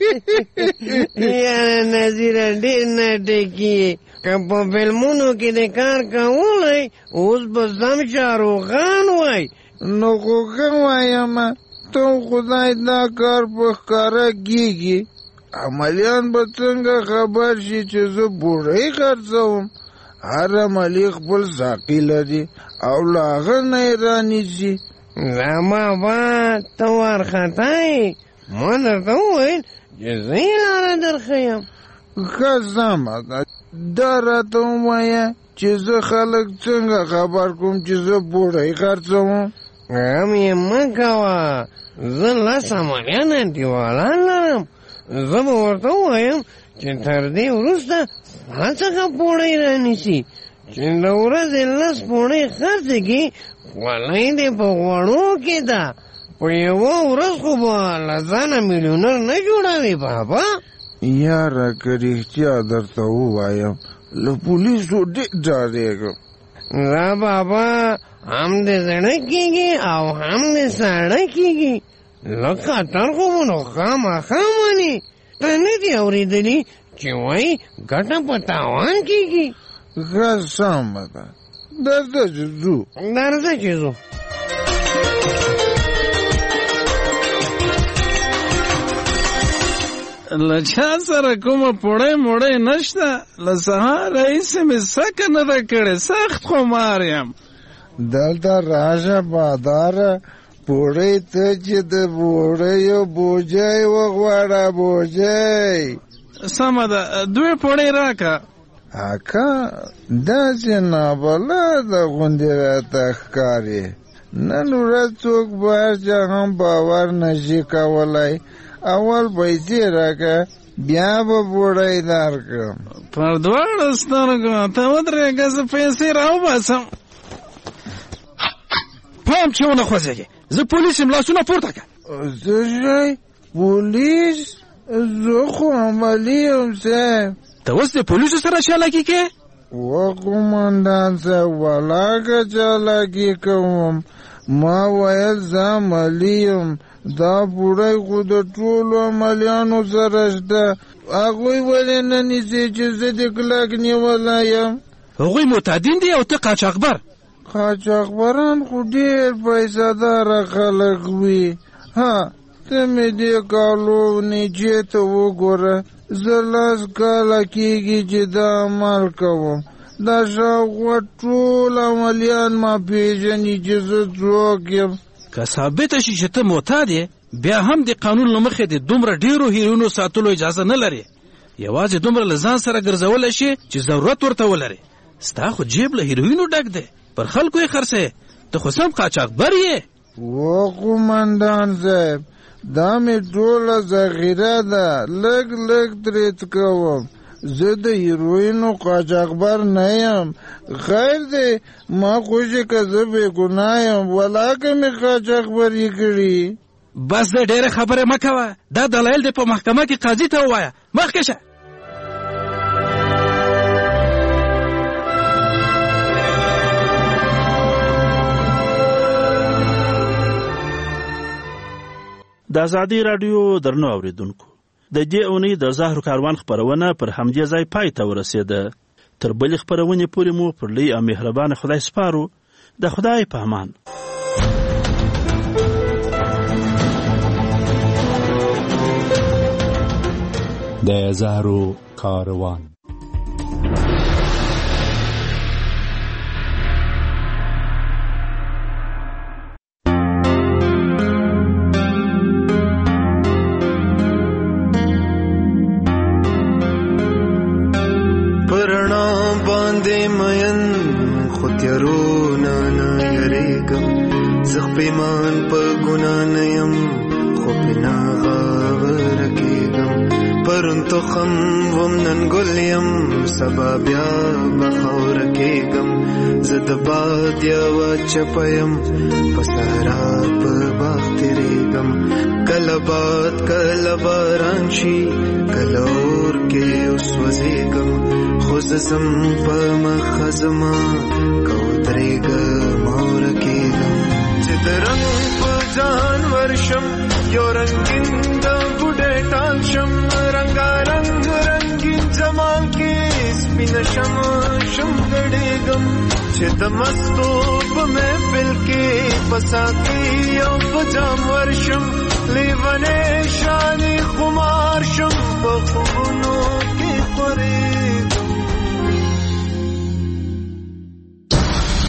[SPEAKER 18] یاره نظیره ډېر ناټکي یې. که په فلمونو کې د کار کولی اوس به سم شاروخان وای.
[SPEAKER 9] نو خو ښه وایم ته خدای دا کار په ښکاره کېږي. عملیان به څنګه خبر شي چې زه بوډۍ خرڅوم؟ هر عملي خپل ساقي لري او له هغه نه یې رانیسي.
[SPEAKER 18] زما با ته وارخطا یې. ما درته وویل چې زه یې لاره درښیم.
[SPEAKER 9] ښه سمه ده دا راته ووایه چې زه خلک څنګه خبر کړم چې زه بوډۍ خرڅوم؟
[SPEAKER 18] غم یې مه کوه. زه لس عملیان انډیوالان لرم. زه به ورته ووایم چې تر دې وروسته ستا څخه پوړۍ رانیسي. چې د ورځې لس پوړۍ خرڅې کړي خولۍ دې په غوړو کې ده. په یوه ورځ خو به له ځانه میلیونر نه جوړوي بابا.
[SPEAKER 9] یاره که رښتیا درته ووایم له پولیسو ډېر ډارېږم.
[SPEAKER 18] زه بابا هم دې زړه کېږي او هم دې ساړه کېږي. لږ خطر خو به نو خامخا مني. ته نه دې اورېدلي چې وایي ګټه په تاوان کېږي؟
[SPEAKER 9] ښه سمه ده درځه چې ځو.
[SPEAKER 18] درځه چې ځو.
[SPEAKER 10] له چا سره کومه پوړۍ موړۍ نشته. له سهار راهیسې مې سکه نه ده کړې. سخت خمار یم.
[SPEAKER 9] دلته راشه باداره پوړۍ ته چې د بوډیو بوجۍ وغواړه بوجۍ.
[SPEAKER 10] سمه ده دوې پوړۍ راکه.
[SPEAKER 9] اکا داسې نابلده غوندې راته ښکاري. نن ورځ څوک به هر چا هم باور نشي کولی. اول پیسې راکه بیا به بوډۍ درکړم.
[SPEAKER 10] پر دواړو سترګو ته ودرېږه زه پیسې راوباسم. پام چې ونه خوځېږې. زه پولیس یم لاسونه پورته کړه.
[SPEAKER 9] څه شی پولیس؟ زه خو عملي یم صاحب.
[SPEAKER 10] ته اوس د پولیسو سره چالاکي کې؟
[SPEAKER 9] و قومندان صاحب ولاکه چالاکي کوم. ما ویل زه عملي یم. دا پوړۍ خو د ټولو عملیانو سره شته. هغوی ولې نه نیسي چې زه د کلک نیولی یم؟
[SPEAKER 10] هغوی معتادین دي او ته قاچاقبر.
[SPEAKER 9] قاچاقبران خو ډېر پیسه داره خلک وي. ها ته مې دې کالو نیچې ته وګوره. زه لس کاله کېږي چې دا عمل کوم. دا شاوخوا ټول عملیان ما پېژني چې زه څوک یم.
[SPEAKER 10] که ثابته شي چې ته معتاد یې بیا هم د قانون له مخې د دومره ډېرو هیروینو ساتلو اجازه نه لري. یوازې دومره له ځان سره ګرځولی شي چې ضرورت ورته ولري. ستا خو جیب له هیروینو ډک دی. پر خلکو یې خرڅې. ته خو سم قاچاقبر یې.
[SPEAKER 9] و قومندان صاحب دا مې ټوله ذخیره ده. لږ لږ ترې کوم. زه د هیروینو قاچاقبر نه یم. خیر دی ما خوشې که زه بې ګناه یم ولاکه مې قاچاقبري کړي.
[SPEAKER 10] بس د ډېرې خبرې مه کوه. دا دلایل دې په محکمه کې قاضي ته ووایه. مخکې شه.
[SPEAKER 4] د ازادي راډیو درنو اوریدونکو د دې اونۍ د زهرو کاروان خپرونه پر همدې ځای پای ته ورسېده. تر بلې خپرونې پورې مو پر لوی او مهربانه خدای سپارو. د خدای په امان.
[SPEAKER 19] د زهرو کاروان.
[SPEAKER 20] پرنا باندې مین خو تیرو
[SPEAKER 6] پیمان په ګنا نه یم خو پنا غاور کېږم پرون تخم وم نن ګل یم سبا بیا به خاوره کېږم زه د باد یوه چپه یم په صحرا په باغ تېرېږم کله باد کله باران شي کله اور کې وسوځېږم خو زه ځم په مخه زما که ودرېږم او ورکېږم چې د رنګ په ځان ورشم یو رنګین د بوډۍ ټال شم رنګارنګ رنګین زمان کې سپینه شم شم ګډېږم چې د مستو په محفل کې په ساقي او په جام ورشم لیونی شانې خمار شم په خوبونو کې خورېږم